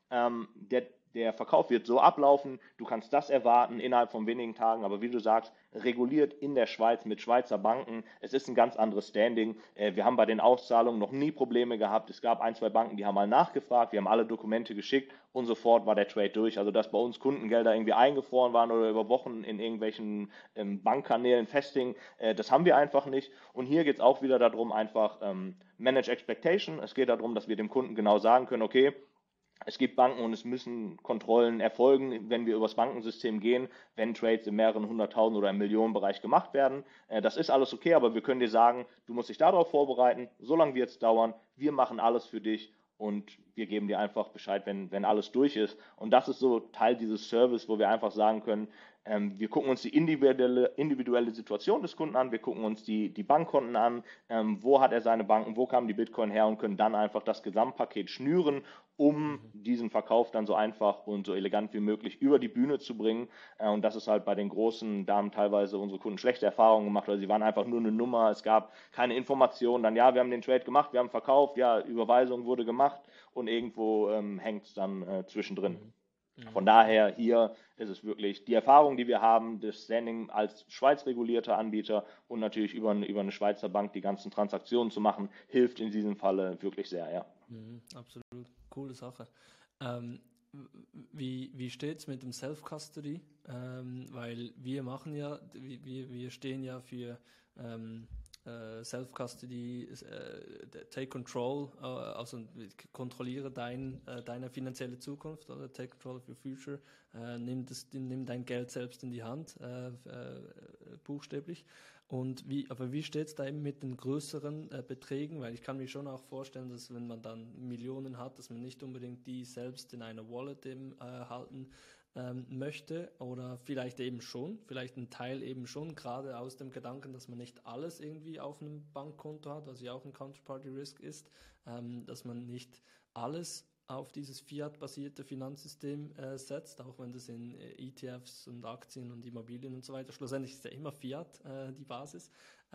der Verkauf wird so ablaufen, du kannst das erwarten innerhalb von wenigen Tagen, aber wie du sagst, reguliert in der Schweiz mit Schweizer Banken. Es ist ein ganz anderes Standing. Wir haben bei den Auszahlungen noch nie Probleme gehabt. Es gab ein, zwei Banken, die haben mal nachgefragt, wir haben alle Dokumente geschickt und sofort war der Trade durch. Also dass bei uns Kundengelder irgendwie eingefroren waren oder über Wochen in irgendwelchen Bankkanälen festhingen, das haben wir einfach nicht. Und hier geht es auch wieder darum, einfach Manage Expectation. Es geht darum, dass wir dem Kunden genau sagen können, okay, es gibt Banken und es müssen Kontrollen erfolgen, wenn wir übers Bankensystem gehen, wenn Trades in mehreren hunderttausend oder im Millionenbereich gemacht werden. Das ist alles okay, aber wir können dir sagen, du musst dich darauf vorbereiten, so lange wird es dauern, wir machen alles für dich und wir geben dir einfach Bescheid, wenn alles durch ist. Und das ist so Teil dieses Service, wo wir einfach sagen können, wir gucken uns die individuelle Situation des Kunden an, wir gucken uns die Bankkonten an, wo hat er seine Banken, wo kamen die Bitcoin her, und können dann einfach das Gesamtpaket schnüren, um diesen Verkauf dann so einfach und so elegant wie möglich über die Bühne zu bringen. Und das ist halt bei den großen Damen teilweise unsere Kunden schlechte Erfahrungen gemacht, weil sie waren einfach nur eine Nummer, es gab keine Informationen, dann ja, wir haben den Trade gemacht, wir haben verkauft, ja, Überweisung wurde gemacht und irgendwo hängt es dann zwischendrin. Von daher hier ist es wirklich die Erfahrung, die wir haben, das Standing als Schweiz regulierter Anbieter und natürlich über eine Schweizer Bank die ganzen Transaktionen zu machen, hilft in diesem Falle wirklich sehr, ja. Absolut, coole Sache. Wie steht es mit dem Self-Custody? Weil wir machen ja, wir stehen ja für Self-Custody, Take Control, also kontrolliere deine finanzielle Zukunft, oder Take Control of your future, nimm dein Geld selbst in die Hand, buchstäblich. Aber wie steht es da eben mit den größeren Beträgen? Weil ich kann mir schon auch vorstellen, dass wenn man dann Millionen hat, dass man nicht unbedingt die selbst in einer Wallet eben halten möchte, oder vielleicht ein Teil eben schon, gerade aus dem Gedanken, dass man nicht alles irgendwie auf einem Bankkonto hat, was ja auch ein Counterparty Risk ist, dass man nicht alles auf dieses Fiat-basierte Finanzsystem setzt, auch wenn das in ETFs und Aktien und Immobilien und so weiter, schlussendlich ist ja immer Fiat die Basis.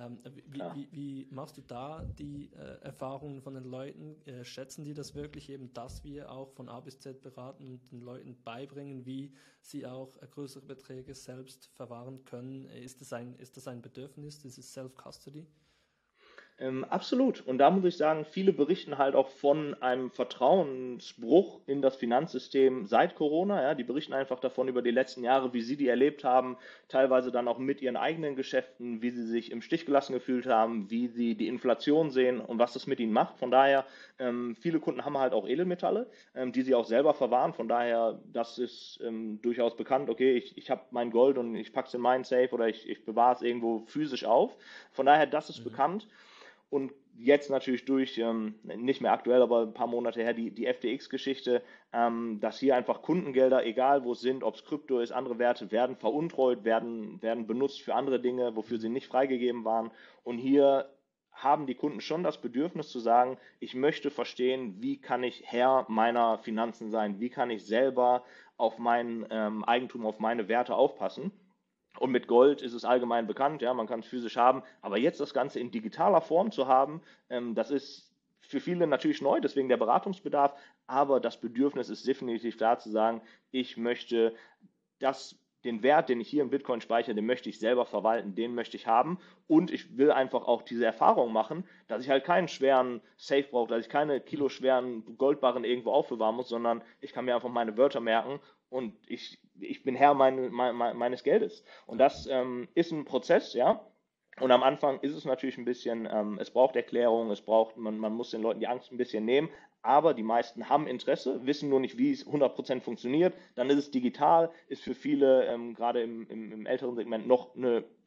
Wie machst du da die Erfahrungen von den Leuten? Schätzen die das wirklich eben, dass wir auch von A bis Z beraten und den Leuten beibringen, wie sie auch größere Beträge selbst verwahren können? Ist das ein Bedürfnis, dieses Self-Custody? Absolut. Und da muss ich sagen, viele berichten halt auch von einem Vertrauensbruch in das Finanzsystem seit Corona. Ja, die berichten einfach davon über die letzten Jahre, wie sie die erlebt haben, teilweise dann auch mit ihren eigenen Geschäften, wie sie sich im Stich gelassen gefühlt haben, wie sie die Inflation sehen und was das mit ihnen macht. Von daher, viele Kunden haben halt auch Edelmetalle, die sie auch selber verwahren. Von daher, das ist durchaus bekannt. Okay, ich habe mein Gold und ich packe es in meinen Safe oder ich bewahre es irgendwo physisch auf. Von daher, das ist bekannt. Und jetzt natürlich durch, nicht mehr aktuell, aber ein paar Monate her, die FTX-Geschichte, dass hier einfach Kundengelder, egal wo es sind, ob es Krypto ist, andere Werte, werden veruntreut, werden benutzt für andere Dinge, wofür sie nicht freigegeben waren. Und hier haben die Kunden schon das Bedürfnis zu sagen, ich möchte verstehen, wie kann ich Herr meiner Finanzen sein, wie kann ich selber auf mein Eigentum, auf meine Werte aufpassen. Und mit Gold ist es allgemein bekannt, ja, man kann es physisch haben, aber jetzt das Ganze in digitaler Form zu haben, das ist für viele natürlich neu, deswegen der Beratungsbedarf, aber das Bedürfnis ist definitiv da zu sagen, ich möchte den Wert, den ich hier im Bitcoin speichere, den möchte ich selber verwalten, den möchte ich haben, und ich will einfach auch diese Erfahrung machen, dass ich halt keinen schweren Safe brauche, dass ich keine kiloschweren Goldbarren irgendwo aufbewahren muss, sondern ich kann mir einfach meine Wörter merken und ich bin Herr meines Geldes. Und das ist ein Prozess, ja. Und am Anfang ist es natürlich ein bisschen, es braucht Erklärung, man muss den Leuten die Angst ein bisschen nehmen, aber die meisten haben Interesse, wissen nur nicht, wie es 100% funktioniert. Dann ist es digital, ist für viele, gerade im älteren Segment, noch eine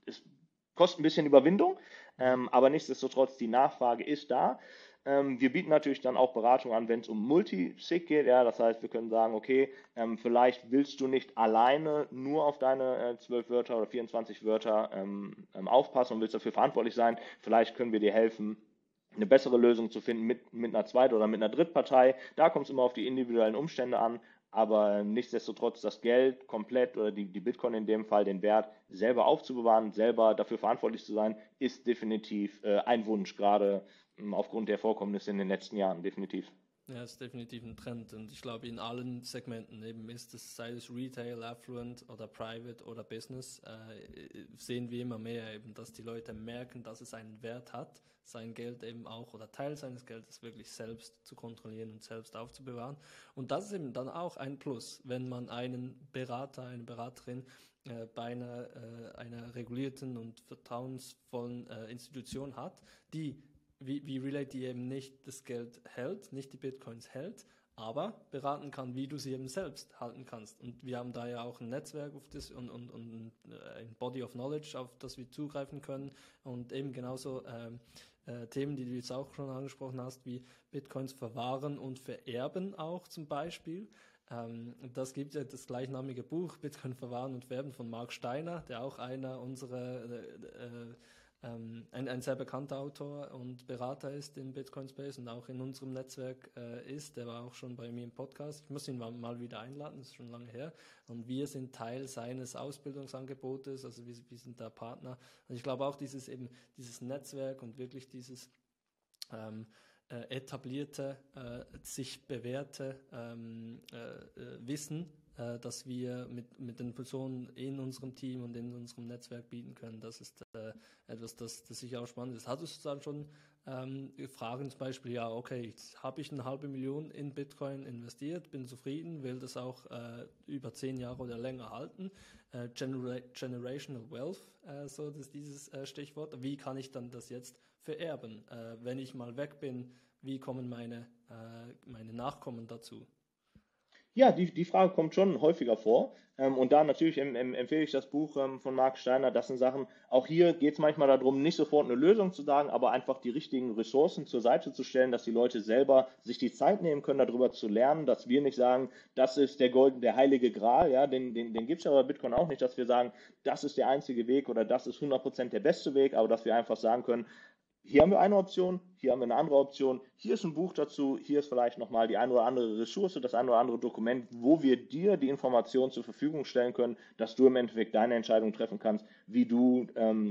es kostet ein bisschen Überwindung, aber nichtsdestotrotz, die Nachfrage ist da. Wir bieten natürlich dann auch Beratung an, wenn es um Multisig geht. Ja, das heißt, wir können sagen, okay, vielleicht willst du nicht alleine nur auf deine 12 Wörter oder 24 Wörter aufpassen und willst dafür verantwortlich sein. Vielleicht können wir dir helfen, eine bessere Lösung zu finden mit einer Zweit- oder mit einer Drittpartei. Da kommt es immer auf die individuellen Umstände an, aber nichtsdestotrotz das Geld komplett oder die Bitcoin in dem Fall, den Wert selber aufzubewahren, selber dafür verantwortlich zu sein, ist definitiv ein Wunsch, gerade aufgrund der Vorkommnisse in den letzten Jahren, definitiv. Ja, ist definitiv ein Trend und ich glaube in allen Segmenten eben ist es, sei es Retail, Affluent oder Private oder Business, sehen wir immer mehr eben, dass die Leute merken, dass es einen Wert hat, sein Geld eben auch oder Teil seines Geldes wirklich selbst zu kontrollieren und selbst aufzubewahren. Und das ist eben dann auch ein Plus, wenn man einen Berater, eine Beraterin bei einer regulierten und vertrauensvollen Institution hat, die wie Relay, die eben nicht das Geld hält, nicht die Bitcoins hält, aber beraten kann, wie du sie eben selbst halten kannst. Und wir haben da ja auch ein Netzwerk auf das und ein Body of Knowledge, auf das wir zugreifen können. Und eben genauso Themen, die du jetzt auch schon angesprochen hast, wie Bitcoins verwahren und vererben auch zum Beispiel. Das gibt ja das gleichnamige Buch Bitcoin verwahren und vererben von Mark Steiner, der auch einer unserer ein sehr bekannter Autor und Berater ist im Bitcoin Space und auch in unserem Netzwerk ist. Der war auch schon bei mir im Podcast. Ich muss ihn mal wieder einladen, das ist schon lange her. Und wir sind Teil seines Ausbildungsangebotes, also wir sind da Partner. Und ich glaube auch dieses Netzwerk und wirklich dieses etablierte, sich bewährte Wissen, dass wir mit den Personen in unserem Team und in unserem Netzwerk bieten können. Das ist etwas, das sicher auch spannend ist. Hattest du dann schon Fragen zum Beispiel, ja, okay, jetzt habe ich 500.000 in Bitcoin investiert, bin zufrieden, will das auch über 10 Jahre oder länger halten. Generational Wealth, so das ist dieses Stichwort. Wie kann ich dann das jetzt vererben? Wenn ich mal weg bin, wie kommen meine Nachkommen dazu? Ja, die Frage kommt schon häufiger vor. Und da natürlich empfehle ich das Buch von Mark Steiner. Das sind Sachen, auch hier geht es manchmal darum, nicht sofort eine Lösung zu sagen, aber einfach die richtigen Ressourcen zur Seite zu stellen, dass die Leute selber sich die Zeit nehmen können, darüber zu lernen, dass wir nicht sagen, das ist der heilige Gral, ja, den gibt es ja bei Bitcoin auch nicht, dass wir sagen, das ist der einzige Weg oder das ist 100% der beste Weg, aber dass wir einfach sagen können, hier haben wir eine Option, hier haben wir eine andere Option, hier ist ein Buch dazu, hier ist vielleicht nochmal die eine oder andere Ressource, das eine oder andere Dokument, wo wir dir die Informationen zur Verfügung stellen können, dass du im Endeffekt deine Entscheidung treffen kannst, wie du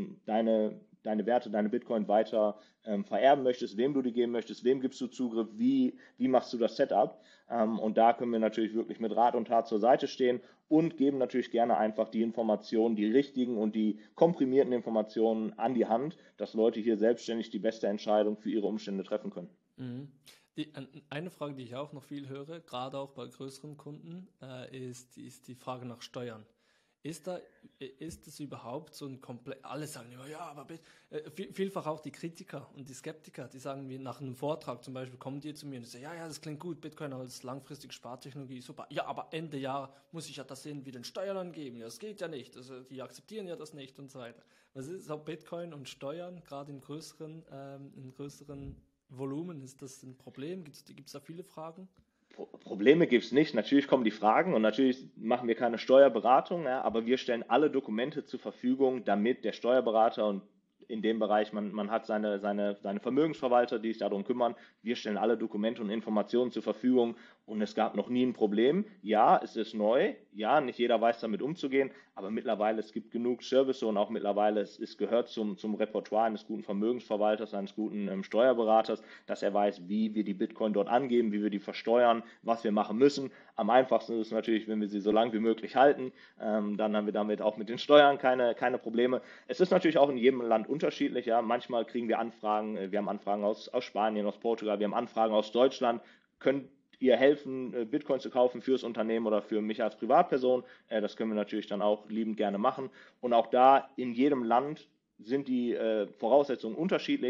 deine Werte, deine Bitcoin weiter vererben möchtest, wem du die geben möchtest, wem gibst du Zugriff, wie machst du das Setup. Und da können wir natürlich wirklich mit Rat und Tat zur Seite stehen und geben natürlich gerne einfach die Informationen, die richtigen und die komprimierten Informationen an die Hand, dass Leute hier selbstständig die beste Entscheidung für ihre Umstände treffen können. Mhm. Eine Frage, die ich auch noch viel höre, gerade auch bei größeren Kunden, ist die Frage nach Steuern. Ist es überhaupt so ein komplett, alle sagen immer, ja, aber vielfach auch die Kritiker und die Skeptiker, die sagen mir nach einem Vortrag zum Beispiel, kommen die zu mir und sagen, ja, das klingt gut, Bitcoin als langfristige Spartechnologie, super. Ja, aber Ende Jahr muss ich ja das sehen, wie den Steuern angeben. Ja, das geht ja nicht. Also, die akzeptieren ja das nicht und so weiter. Was ist so Bitcoin und Steuern, gerade in größeren Volumen, ist das ein Problem? Gibt's da viele Fragen? Probleme gibt es nicht. Natürlich kommen die Fragen und natürlich machen wir keine Steuerberatung, ja, aber wir stellen alle Dokumente zur Verfügung, damit der Steuerberater und in dem Bereich, man hat seine Vermögensverwalter, die sich darum kümmern. Wir stellen alle Dokumente und Informationen zur Verfügung und es gab noch nie ein Problem. Ja, es ist neu. Ja, nicht jeder weiß damit umzugehen, aber mittlerweile es gibt genug Service und auch mittlerweile es gehört zum Repertoire eines guten Vermögensverwalters, eines guten Steuerberaters, dass er weiß, wie wir die Bitcoin dort angeben, wie wir die versteuern, was wir machen müssen. Am einfachsten ist es natürlich, wenn wir sie so lang wie möglich halten, dann haben wir damit auch mit den Steuern keine Probleme. Es ist natürlich auch in jedem Land unterschiedlich. Ja. Manchmal kriegen wir Anfragen, wir haben Anfragen aus Spanien, aus Portugal, wir haben Anfragen aus Deutschland. Könnt ihr helfen, Bitcoin zu kaufen fürs Unternehmen oder für mich als Privatperson? Das können wir natürlich dann auch liebend gerne machen. Und auch da in jedem Land sind die Voraussetzungen unterschiedlich.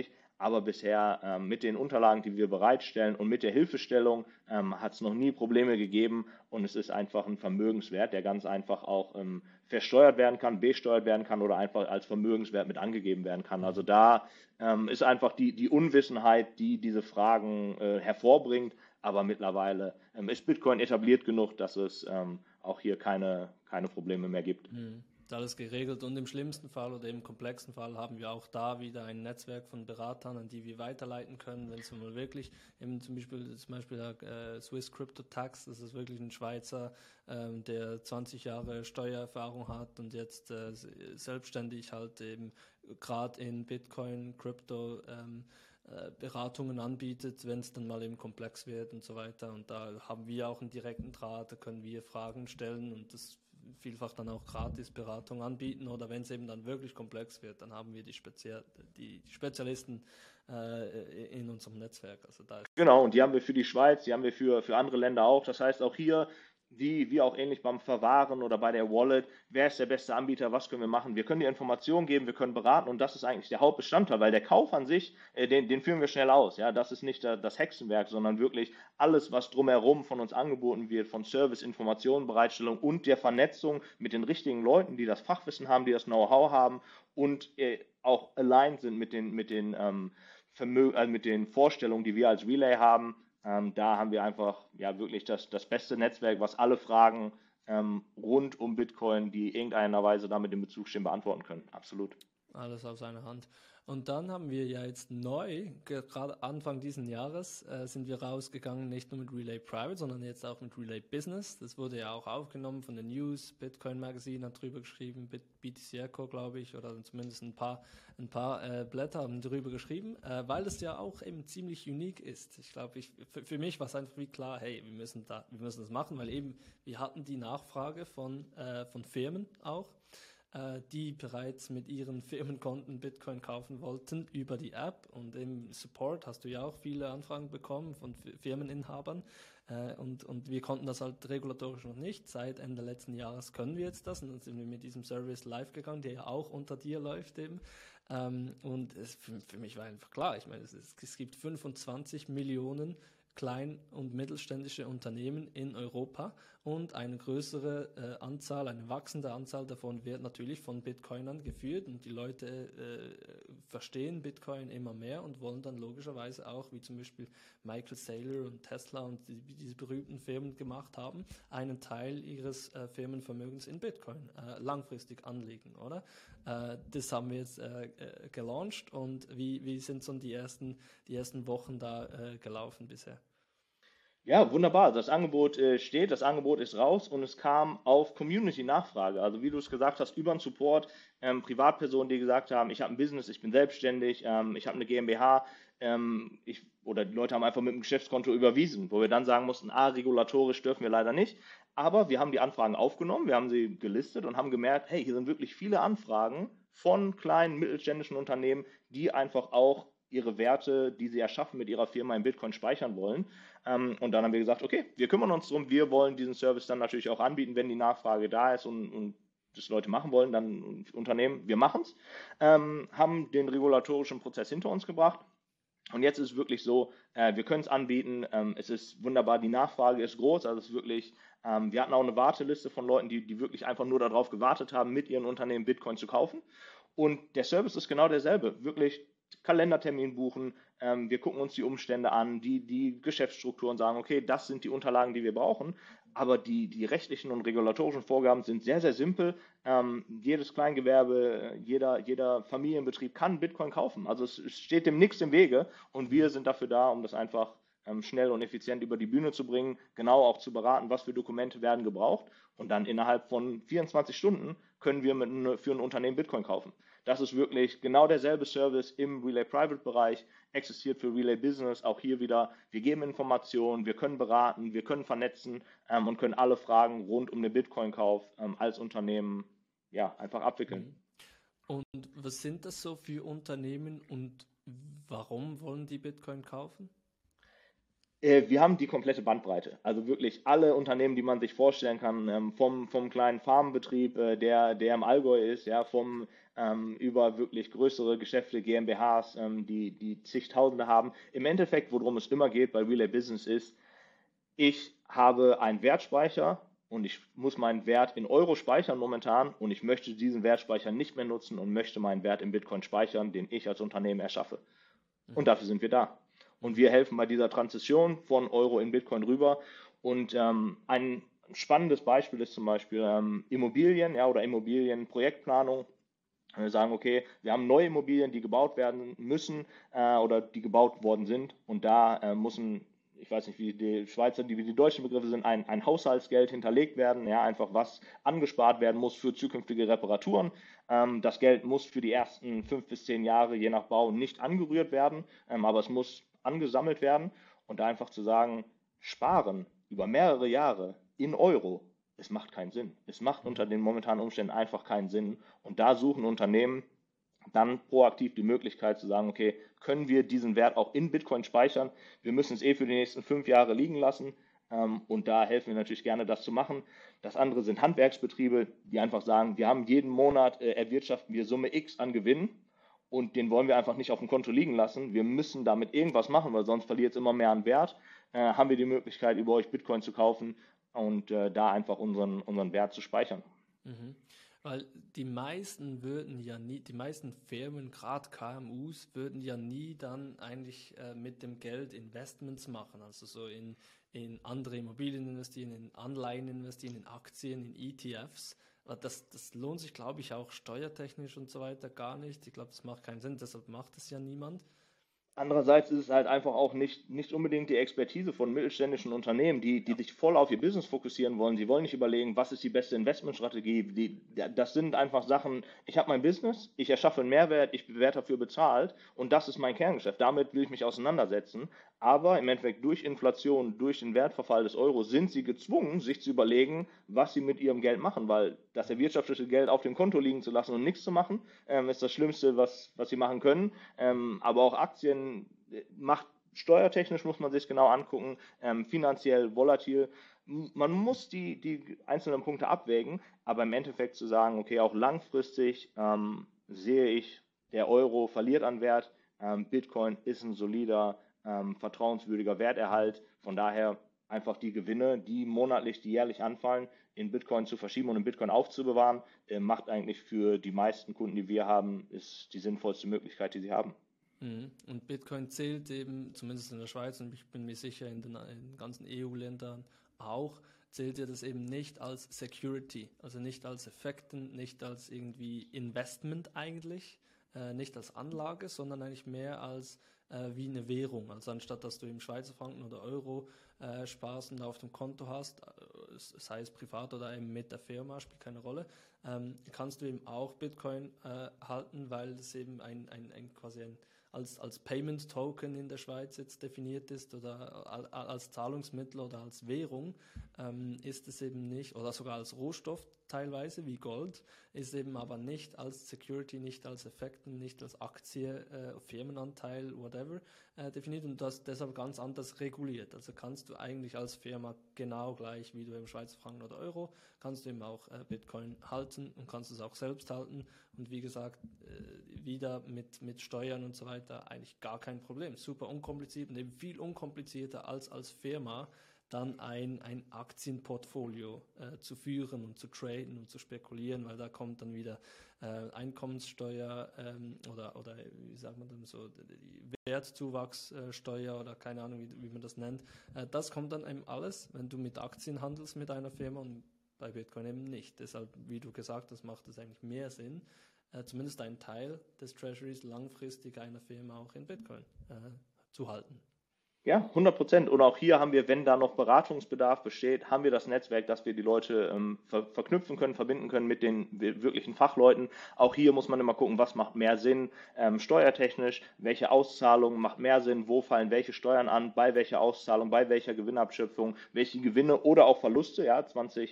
aber bisher mit den Unterlagen, die wir bereitstellen und mit der Hilfestellung hat es noch nie Probleme gegeben und es ist einfach ein Vermögenswert, der ganz einfach auch versteuert werden kann, besteuert werden kann oder einfach als Vermögenswert mit angegeben werden kann. Also da ist einfach die Unwissenheit, die diese Fragen hervorbringt, aber mittlerweile ist Bitcoin etabliert genug, dass es auch hier keine Probleme mehr gibt. Ist alles geregelt und im schlimmsten Fall oder im komplexen Fall haben wir auch da wieder ein Netzwerk von Beratern, an die wir weiterleiten können, wenn es mal wirklich, eben zum Beispiel Swiss Crypto Tax, das ist wirklich ein Schweizer, der 20 Jahre Steuererfahrung hat und jetzt selbstständig halt eben gerade in Bitcoin, Crypto Beratungen anbietet, wenn es dann mal eben komplex wird und so weiter. Und da haben wir auch einen direkten Draht, da können wir Fragen stellen und das vielfach dann auch gratis Beratung anbieten oder wenn es eben dann wirklich komplex wird, dann haben wir die Spezialisten in unserem Netzwerk. Also da ist Genau, und die haben wir für die Schweiz, die haben wir für andere Länder auch. Das heißt auch hier, wie auch ähnlich beim Verwahren oder bei der Wallet, wer ist der beste Anbieter, was können wir machen? Wir können die Informationen geben, wir können beraten und das ist eigentlich der Hauptbestandteil, weil der Kauf an sich, den führen wir schnell aus. Ja, das ist nicht das Hexenwerk, sondern wirklich alles, was drumherum von uns angeboten wird, von Service, Informationen, Bereitstellung und der Vernetzung mit den richtigen Leuten, die das Fachwissen haben, die das Know-how haben und auch aligned sind mit mit den Vorstellungen, die wir als Relay haben. Da haben wir einfach ja wirklich das beste Netzwerk, was alle Fragen rund um Bitcoin, die irgendeiner Weise damit in Bezug stehen, beantworten können. Absolut. alles aus einer Hand. Und dann haben wir ja jetzt neu, gerade Anfang diesen Jahres, sind wir rausgegangen, nicht nur mit Relay Private, sondern jetzt auch mit Relay Business. Das wurde ja auch aufgenommen von den News, Bitcoin Magazine hat drüber geschrieben, BTC Echo, glaube ich, oder zumindest ein paar Blätter haben drüber geschrieben, weil das ja auch eben ziemlich unique ist. Ich glaube, für mich war es einfach wie klar, hey, wir müssen das machen, weil eben wir hatten die Nachfrage von Firmen auch, die bereits mit ihren Firmenkonten Bitcoin kaufen wollten über die App und im Support hast du ja auch viele Anfragen bekommen von Firmeninhabern und wir konnten das halt regulatorisch noch nicht. Seit Ende letzten Jahres können wir jetzt das und dann sind wir mit diesem Service live gegangen, der ja auch unter dir läuft eben und für mich war einfach klar, ich meine, es gibt 25 Millionen klein- und mittelständische Unternehmen in Europa und eine größere eine wachsende Anzahl davon wird natürlich von Bitcoinern geführt und die Leute verstehen Bitcoin immer mehr und wollen dann logischerweise auch, wie zum Beispiel Michael Saylor und Tesla und diese berühmten Firmen gemacht haben, einen Teil ihres Firmenvermögens in Bitcoin langfristig anlegen, oder? Das haben wir jetzt gelauncht und wie sind so die ersten Wochen da gelaufen bisher? Ja, wunderbar. Das Angebot steht, das Angebot ist raus und es kam auf Community-Nachfrage. Also wie du es gesagt hast, über den Support, Privatpersonen, die gesagt haben, ich habe ein Business, ich bin selbstständig, ich habe eine GmbH, oder die Leute haben einfach mit dem Geschäftskonto überwiesen, wo wir dann sagen mussten, regulatorisch dürfen wir leider nicht. Aber wir haben die Anfragen aufgenommen, wir haben sie gelistet und haben gemerkt, hey, hier sind wirklich viele Anfragen von kleinen, mittelständischen Unternehmen, die einfach auch ihre Werte, die sie erschaffen mit ihrer Firma in Bitcoin speichern wollen. Und dann haben wir gesagt, okay, wir kümmern uns drum, wir wollen diesen Service dann natürlich auch anbieten, wenn die Nachfrage da ist und das Leute machen wollen, dann Unternehmen, wir machen es. Haben den regulatorischen Prozess hinter uns gebracht. Und jetzt ist es wirklich so, wir können es anbieten, es ist wunderbar, die Nachfrage ist groß, also es ist wirklich, wir hatten auch eine Warteliste von Leuten, die wirklich einfach nur darauf gewartet haben, mit ihren Unternehmen Bitcoin zu kaufen. Und der Service ist genau derselbe, wirklich Kalendertermin buchen, wir gucken uns die Umstände an, die Geschäftsstrukturen sagen, okay, das sind die Unterlagen, die wir brauchen, aber die rechtlichen und regulatorischen Vorgaben sind sehr, sehr simpel. Jedes Kleingewerbe, jeder Familienbetrieb kann Bitcoin kaufen. Also es steht dem nichts im Wege und wir sind dafür da, um das einfach schnell und effizient über die Bühne zu bringen, genau auch zu beraten, was für Dokumente werden gebraucht und dann innerhalb von 24 Stunden können wir für ein Unternehmen Bitcoin kaufen. Das ist wirklich genau derselbe Service im Relay Private Bereich, existiert für Relay Business, auch hier wieder, wir geben Informationen, wir können beraten, wir können vernetzen und können alle Fragen rund um den Bitcoin-Kauf als Unternehmen ja, einfach abwickeln. Und was sind das so für Unternehmen und warum wollen die Bitcoin kaufen? Wir haben die komplette Bandbreite. Also wirklich alle Unternehmen, die man sich vorstellen kann, vom kleinen Farmbetrieb, der im Allgäu ist, ja, über wirklich größere Geschäfte, GmbHs, die zigtausende haben. Im Endeffekt, worum es immer geht bei Relay Business ist, ich habe einen Wertspeicher und ich muss meinen Wert in Euro speichern momentan und ich möchte diesen Wertspeicher nicht mehr nutzen und möchte meinen Wert in Bitcoin speichern, den ich als Unternehmen erschaffe. Und dafür sind wir da. Und wir helfen bei dieser Transition von Euro in Bitcoin rüber. Und ein spannendes Beispiel ist zum Beispiel Immobilien, ja, oder Immobilienprojektplanung. Wir sagen, okay, wir haben neue Immobilien, die gebaut werden müssen oder die gebaut worden sind. Und da müssen, ich weiß nicht, wie die Schweizer, wie die deutschen Begriffe sind, ein Haushaltsgeld hinterlegt werden, ja, einfach was angespart werden muss für zukünftige Reparaturen. Das Geld muss für die ersten 5 bis 10 Jahre, je nach Bau, nicht angerührt werden, aber es muss angesammelt werden und da einfach zu sagen, sparen über mehrere Jahre in Euro, es macht keinen Sinn. Es macht unter den momentanen Umständen einfach keinen Sinn. Und da suchen Unternehmen dann proaktiv die Möglichkeit zu sagen, okay, können wir diesen Wert auch in Bitcoin speichern? Wir müssen es für die nächsten 5 Jahre liegen lassen. Und da helfen wir natürlich gerne, das zu machen. Das andere sind Handwerksbetriebe, die einfach sagen, wir haben jeden Monat erwirtschaften wir Summe X an Gewinn und den wollen wir einfach nicht auf dem Konto liegen lassen. Wir müssen damit irgendwas machen, weil sonst verliert es immer mehr an Wert. Haben wir die Möglichkeit, über euch Bitcoin zu kaufen und da einfach unseren Wert zu speichern. Mhm. Weil die meisten würden ja nie, die meisten Firmen, gerade KMUs, würden ja nie dann eigentlich mit dem Geld Investments machen, also so in andere Immobilien investieren, in Anleihen investieren, in Aktien, in ETFs. Aber das lohnt sich, glaube ich, auch steuertechnisch und so weiter gar nicht. Ich glaube, das macht keinen Sinn, deshalb macht es ja niemand. Andererseits ist es halt einfach auch nicht unbedingt die Expertise von mittelständischen Unternehmen, die sich voll auf ihr Business fokussieren wollen. Sie wollen nicht überlegen, was ist die beste Investmentstrategie. Das sind einfach Sachen, ich habe mein Business, ich erschaffe einen Mehrwert, ich werde dafür bezahlt und das ist mein Kerngeschäft. Damit will ich mich auseinandersetzen. Aber im Endeffekt durch Inflation, durch den Wertverfall des Euros sind sie gezwungen, sich zu überlegen, was sie mit ihrem Geld machen, weil das erwirtschaftete Geld auf dem Konto liegen zu lassen und nichts zu machen, ist das Schlimmste, was sie machen können. Aber auch Aktien macht steuertechnisch, muss man sich genau angucken, finanziell volatil. Man muss die einzelnen Punkte abwägen, aber im Endeffekt zu sagen, okay, auch langfristig sehe ich, der Euro verliert an Wert, Bitcoin ist ein solider, vertrauenswürdiger Werterhalt. Von daher einfach die Gewinne, die monatlich, die jährlich anfallen, in Bitcoin zu verschieben und in Bitcoin aufzubewahren, macht eigentlich für die meisten Kunden, die wir haben, ist die sinnvollste Möglichkeit, die sie haben. Mhm. Und Bitcoin zählt eben, zumindest in der Schweiz und ich bin mir sicher in den ganzen EU-Ländern auch, zählt ja das eben nicht als Security, also nicht als Effekten, nicht als irgendwie Investment eigentlich, nicht als Anlage, sondern eigentlich mehr als wie eine Währung. Also anstatt dass du im Schweizer Franken oder Euro sparst und auf dem Konto hast, sei es privat oder eben mit der Firma, spielt keine Rolle, kannst du eben auch Bitcoin halten, weil das eben quasi als Payment Token in der Schweiz jetzt definiert ist oder als Zahlungsmittel oder als Währung, ist es eben nicht, oder sogar als Rohstoff teilweise wie Gold, ist eben aber nicht als Security, nicht als Effekten, nicht als Aktie, Firmenanteil, whatever, definiert und das deshalb ganz anders reguliert. Also kannst du eigentlich als Firma genau gleich wie du im Schweizer Franken oder Euro, kannst du eben auch Bitcoin halten und kannst es auch selbst halten und wie gesagt, wieder mit Steuern und so weiter eigentlich gar kein Problem. Super unkompliziert und eben viel unkomplizierter als Firma dann ein Aktienportfolio zu führen und zu traden und zu spekulieren, weil da kommt dann wieder Einkommenssteuer oder wie sagt man dann so, die Wertzuwachssteuer oder keine Ahnung, wie man das nennt. Das kommt dann eben alles, wenn du mit Aktien handelst mit einer Firma und bei Bitcoin eben nicht. Deshalb, wie du gesagt hast, macht es eigentlich mehr Sinn, zumindest einen Teil des Treasuries langfristig einer Firma auch in Bitcoin zu halten. Ja, 100%. Und auch hier haben wir, wenn da noch Beratungsbedarf besteht, haben wir das Netzwerk, dass wir die Leute verknüpfen können, verbinden können mit den wirklichen Fachleuten. Auch hier muss man immer gucken, was macht mehr Sinn steuertechnisch, welche Auszahlung macht mehr Sinn, wo fallen welche Steuern an, bei welcher Auszahlung, bei welcher Gewinnabschöpfung, welche Gewinne oder auch Verluste. Ja,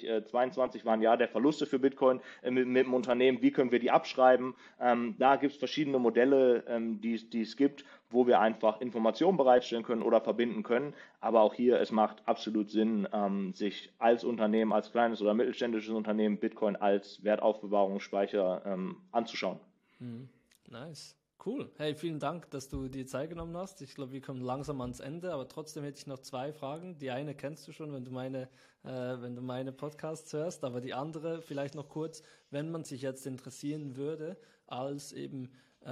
2022 waren ja der Verluste für Bitcoin mit dem Unternehmen. Wie können wir die abschreiben? Da gibt es verschiedene Modelle, die es gibt, wo wir einfach Informationen bereitstellen können oder verbinden können. Aber auch hier, es macht absolut Sinn, sich als Unternehmen, als kleines oder mittelständisches Unternehmen Bitcoin als Wertaufbewahrungsspeicher anzuschauen. Nice. Cool. Hey, vielen Dank, dass du dir Zeit genommen hast. Ich glaube, wir kommen langsam ans Ende, aber trotzdem hätte ich noch zwei Fragen. Die eine kennst du schon, wenn du meine Podcasts hörst, aber die andere vielleicht noch kurz, wenn man sich jetzt interessieren würde, als eben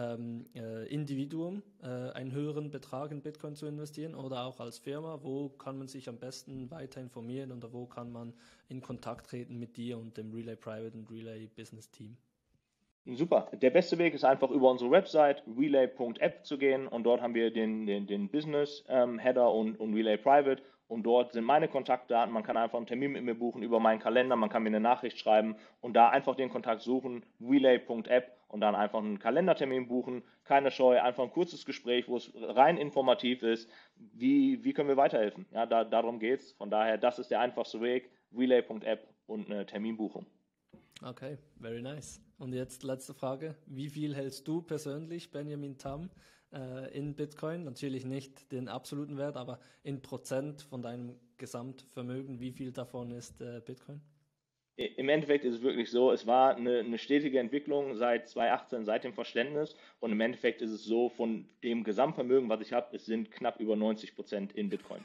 Individuum einen höheren Betrag in Bitcoin zu investieren oder auch als Firma, wo kann man sich am besten weiter informieren oder wo kann man in Kontakt treten mit dir und dem Relay Private und Relay Business Team? Super. Der beste Weg ist einfach über unsere Website relay.app zu gehen und dort haben wir den Business Header und Relay Private und dort sind meine Kontaktdaten. Man kann einfach einen Termin mit mir buchen über meinen Kalender, man kann mir eine Nachricht schreiben und da einfach den Kontakt suchen, relay.app und dann einfach einen Kalendertermin buchen. Keine Scheu, einfach ein kurzes Gespräch, wo es rein informativ ist. Wie können wir weiterhelfen? Ja, darum geht's. Von daher, das ist der einfachste Weg, relay.app und eine Terminbuchung. Okay, very nice. Und jetzt letzte Frage. Wie viel hältst du persönlich, Benjamin Tam, in Bitcoin? Natürlich nicht den absoluten Wert, aber in Prozent von deinem Gesamtvermögen. Wie viel davon ist Bitcoin? Im Endeffekt ist es wirklich so, es war eine stetige Entwicklung seit 2018, seit dem Verständnis. Und im Endeffekt ist es so, von dem Gesamtvermögen, was ich habe, es sind knapp über 90% in Bitcoin.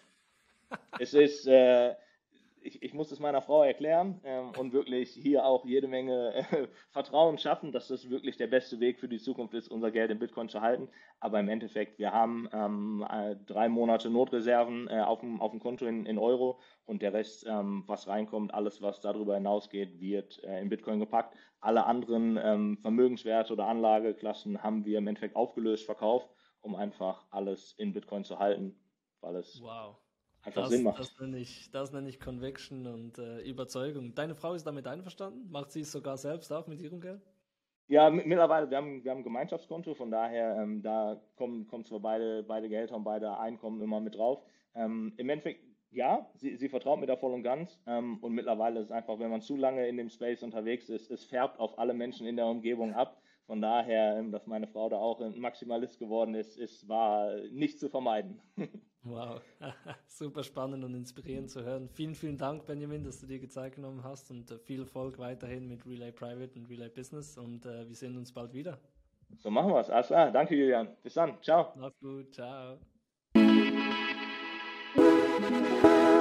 Es ist, ich muss es meiner Frau erklären und wirklich hier auch jede Menge Vertrauen schaffen, dass das wirklich der beste Weg für die Zukunft ist, unser Geld in Bitcoin zu halten. Aber im Endeffekt, wir haben 3 Monate Notreserven auf dem Konto in Euro und der Rest, was reinkommt, alles, was darüber hinausgeht, wird in Bitcoin gepackt. Alle anderen Vermögenswerte oder Anlageklassen haben wir im Endeffekt aufgelöst, verkauft, um einfach alles in Bitcoin zu halten, weil es Wow. einfach Sinn macht. Das nenne ich Conviction und Überzeugung. Deine Frau ist damit einverstanden? Macht sie es sogar selbst auch mit ihrem Geld? Ja, mittlerweile, wir haben ein Gemeinschaftskonto, von daher, da kommen zwar beide Gehälter und beide Einkommen immer mit drauf. Im Endeffekt, ja, sie vertraut mir da voll und ganz. Und mittlerweile ist es einfach, wenn man zu lange in dem Space unterwegs ist, es färbt auf alle Menschen in der Umgebung ab. Von daher, dass meine Frau da auch ein Maximalist geworden ist, war nicht zu vermeiden. Wow, super spannend und inspirierend zu hören. Vielen, vielen Dank, Benjamin, dass du dir die Zeit genommen hast und viel Erfolg weiterhin mit Relay Private und Relay Business und wir sehen uns bald wieder. So machen wir es. Alles klar. Danke, Julian. Bis dann. Ciao. Mach's gut, ciao.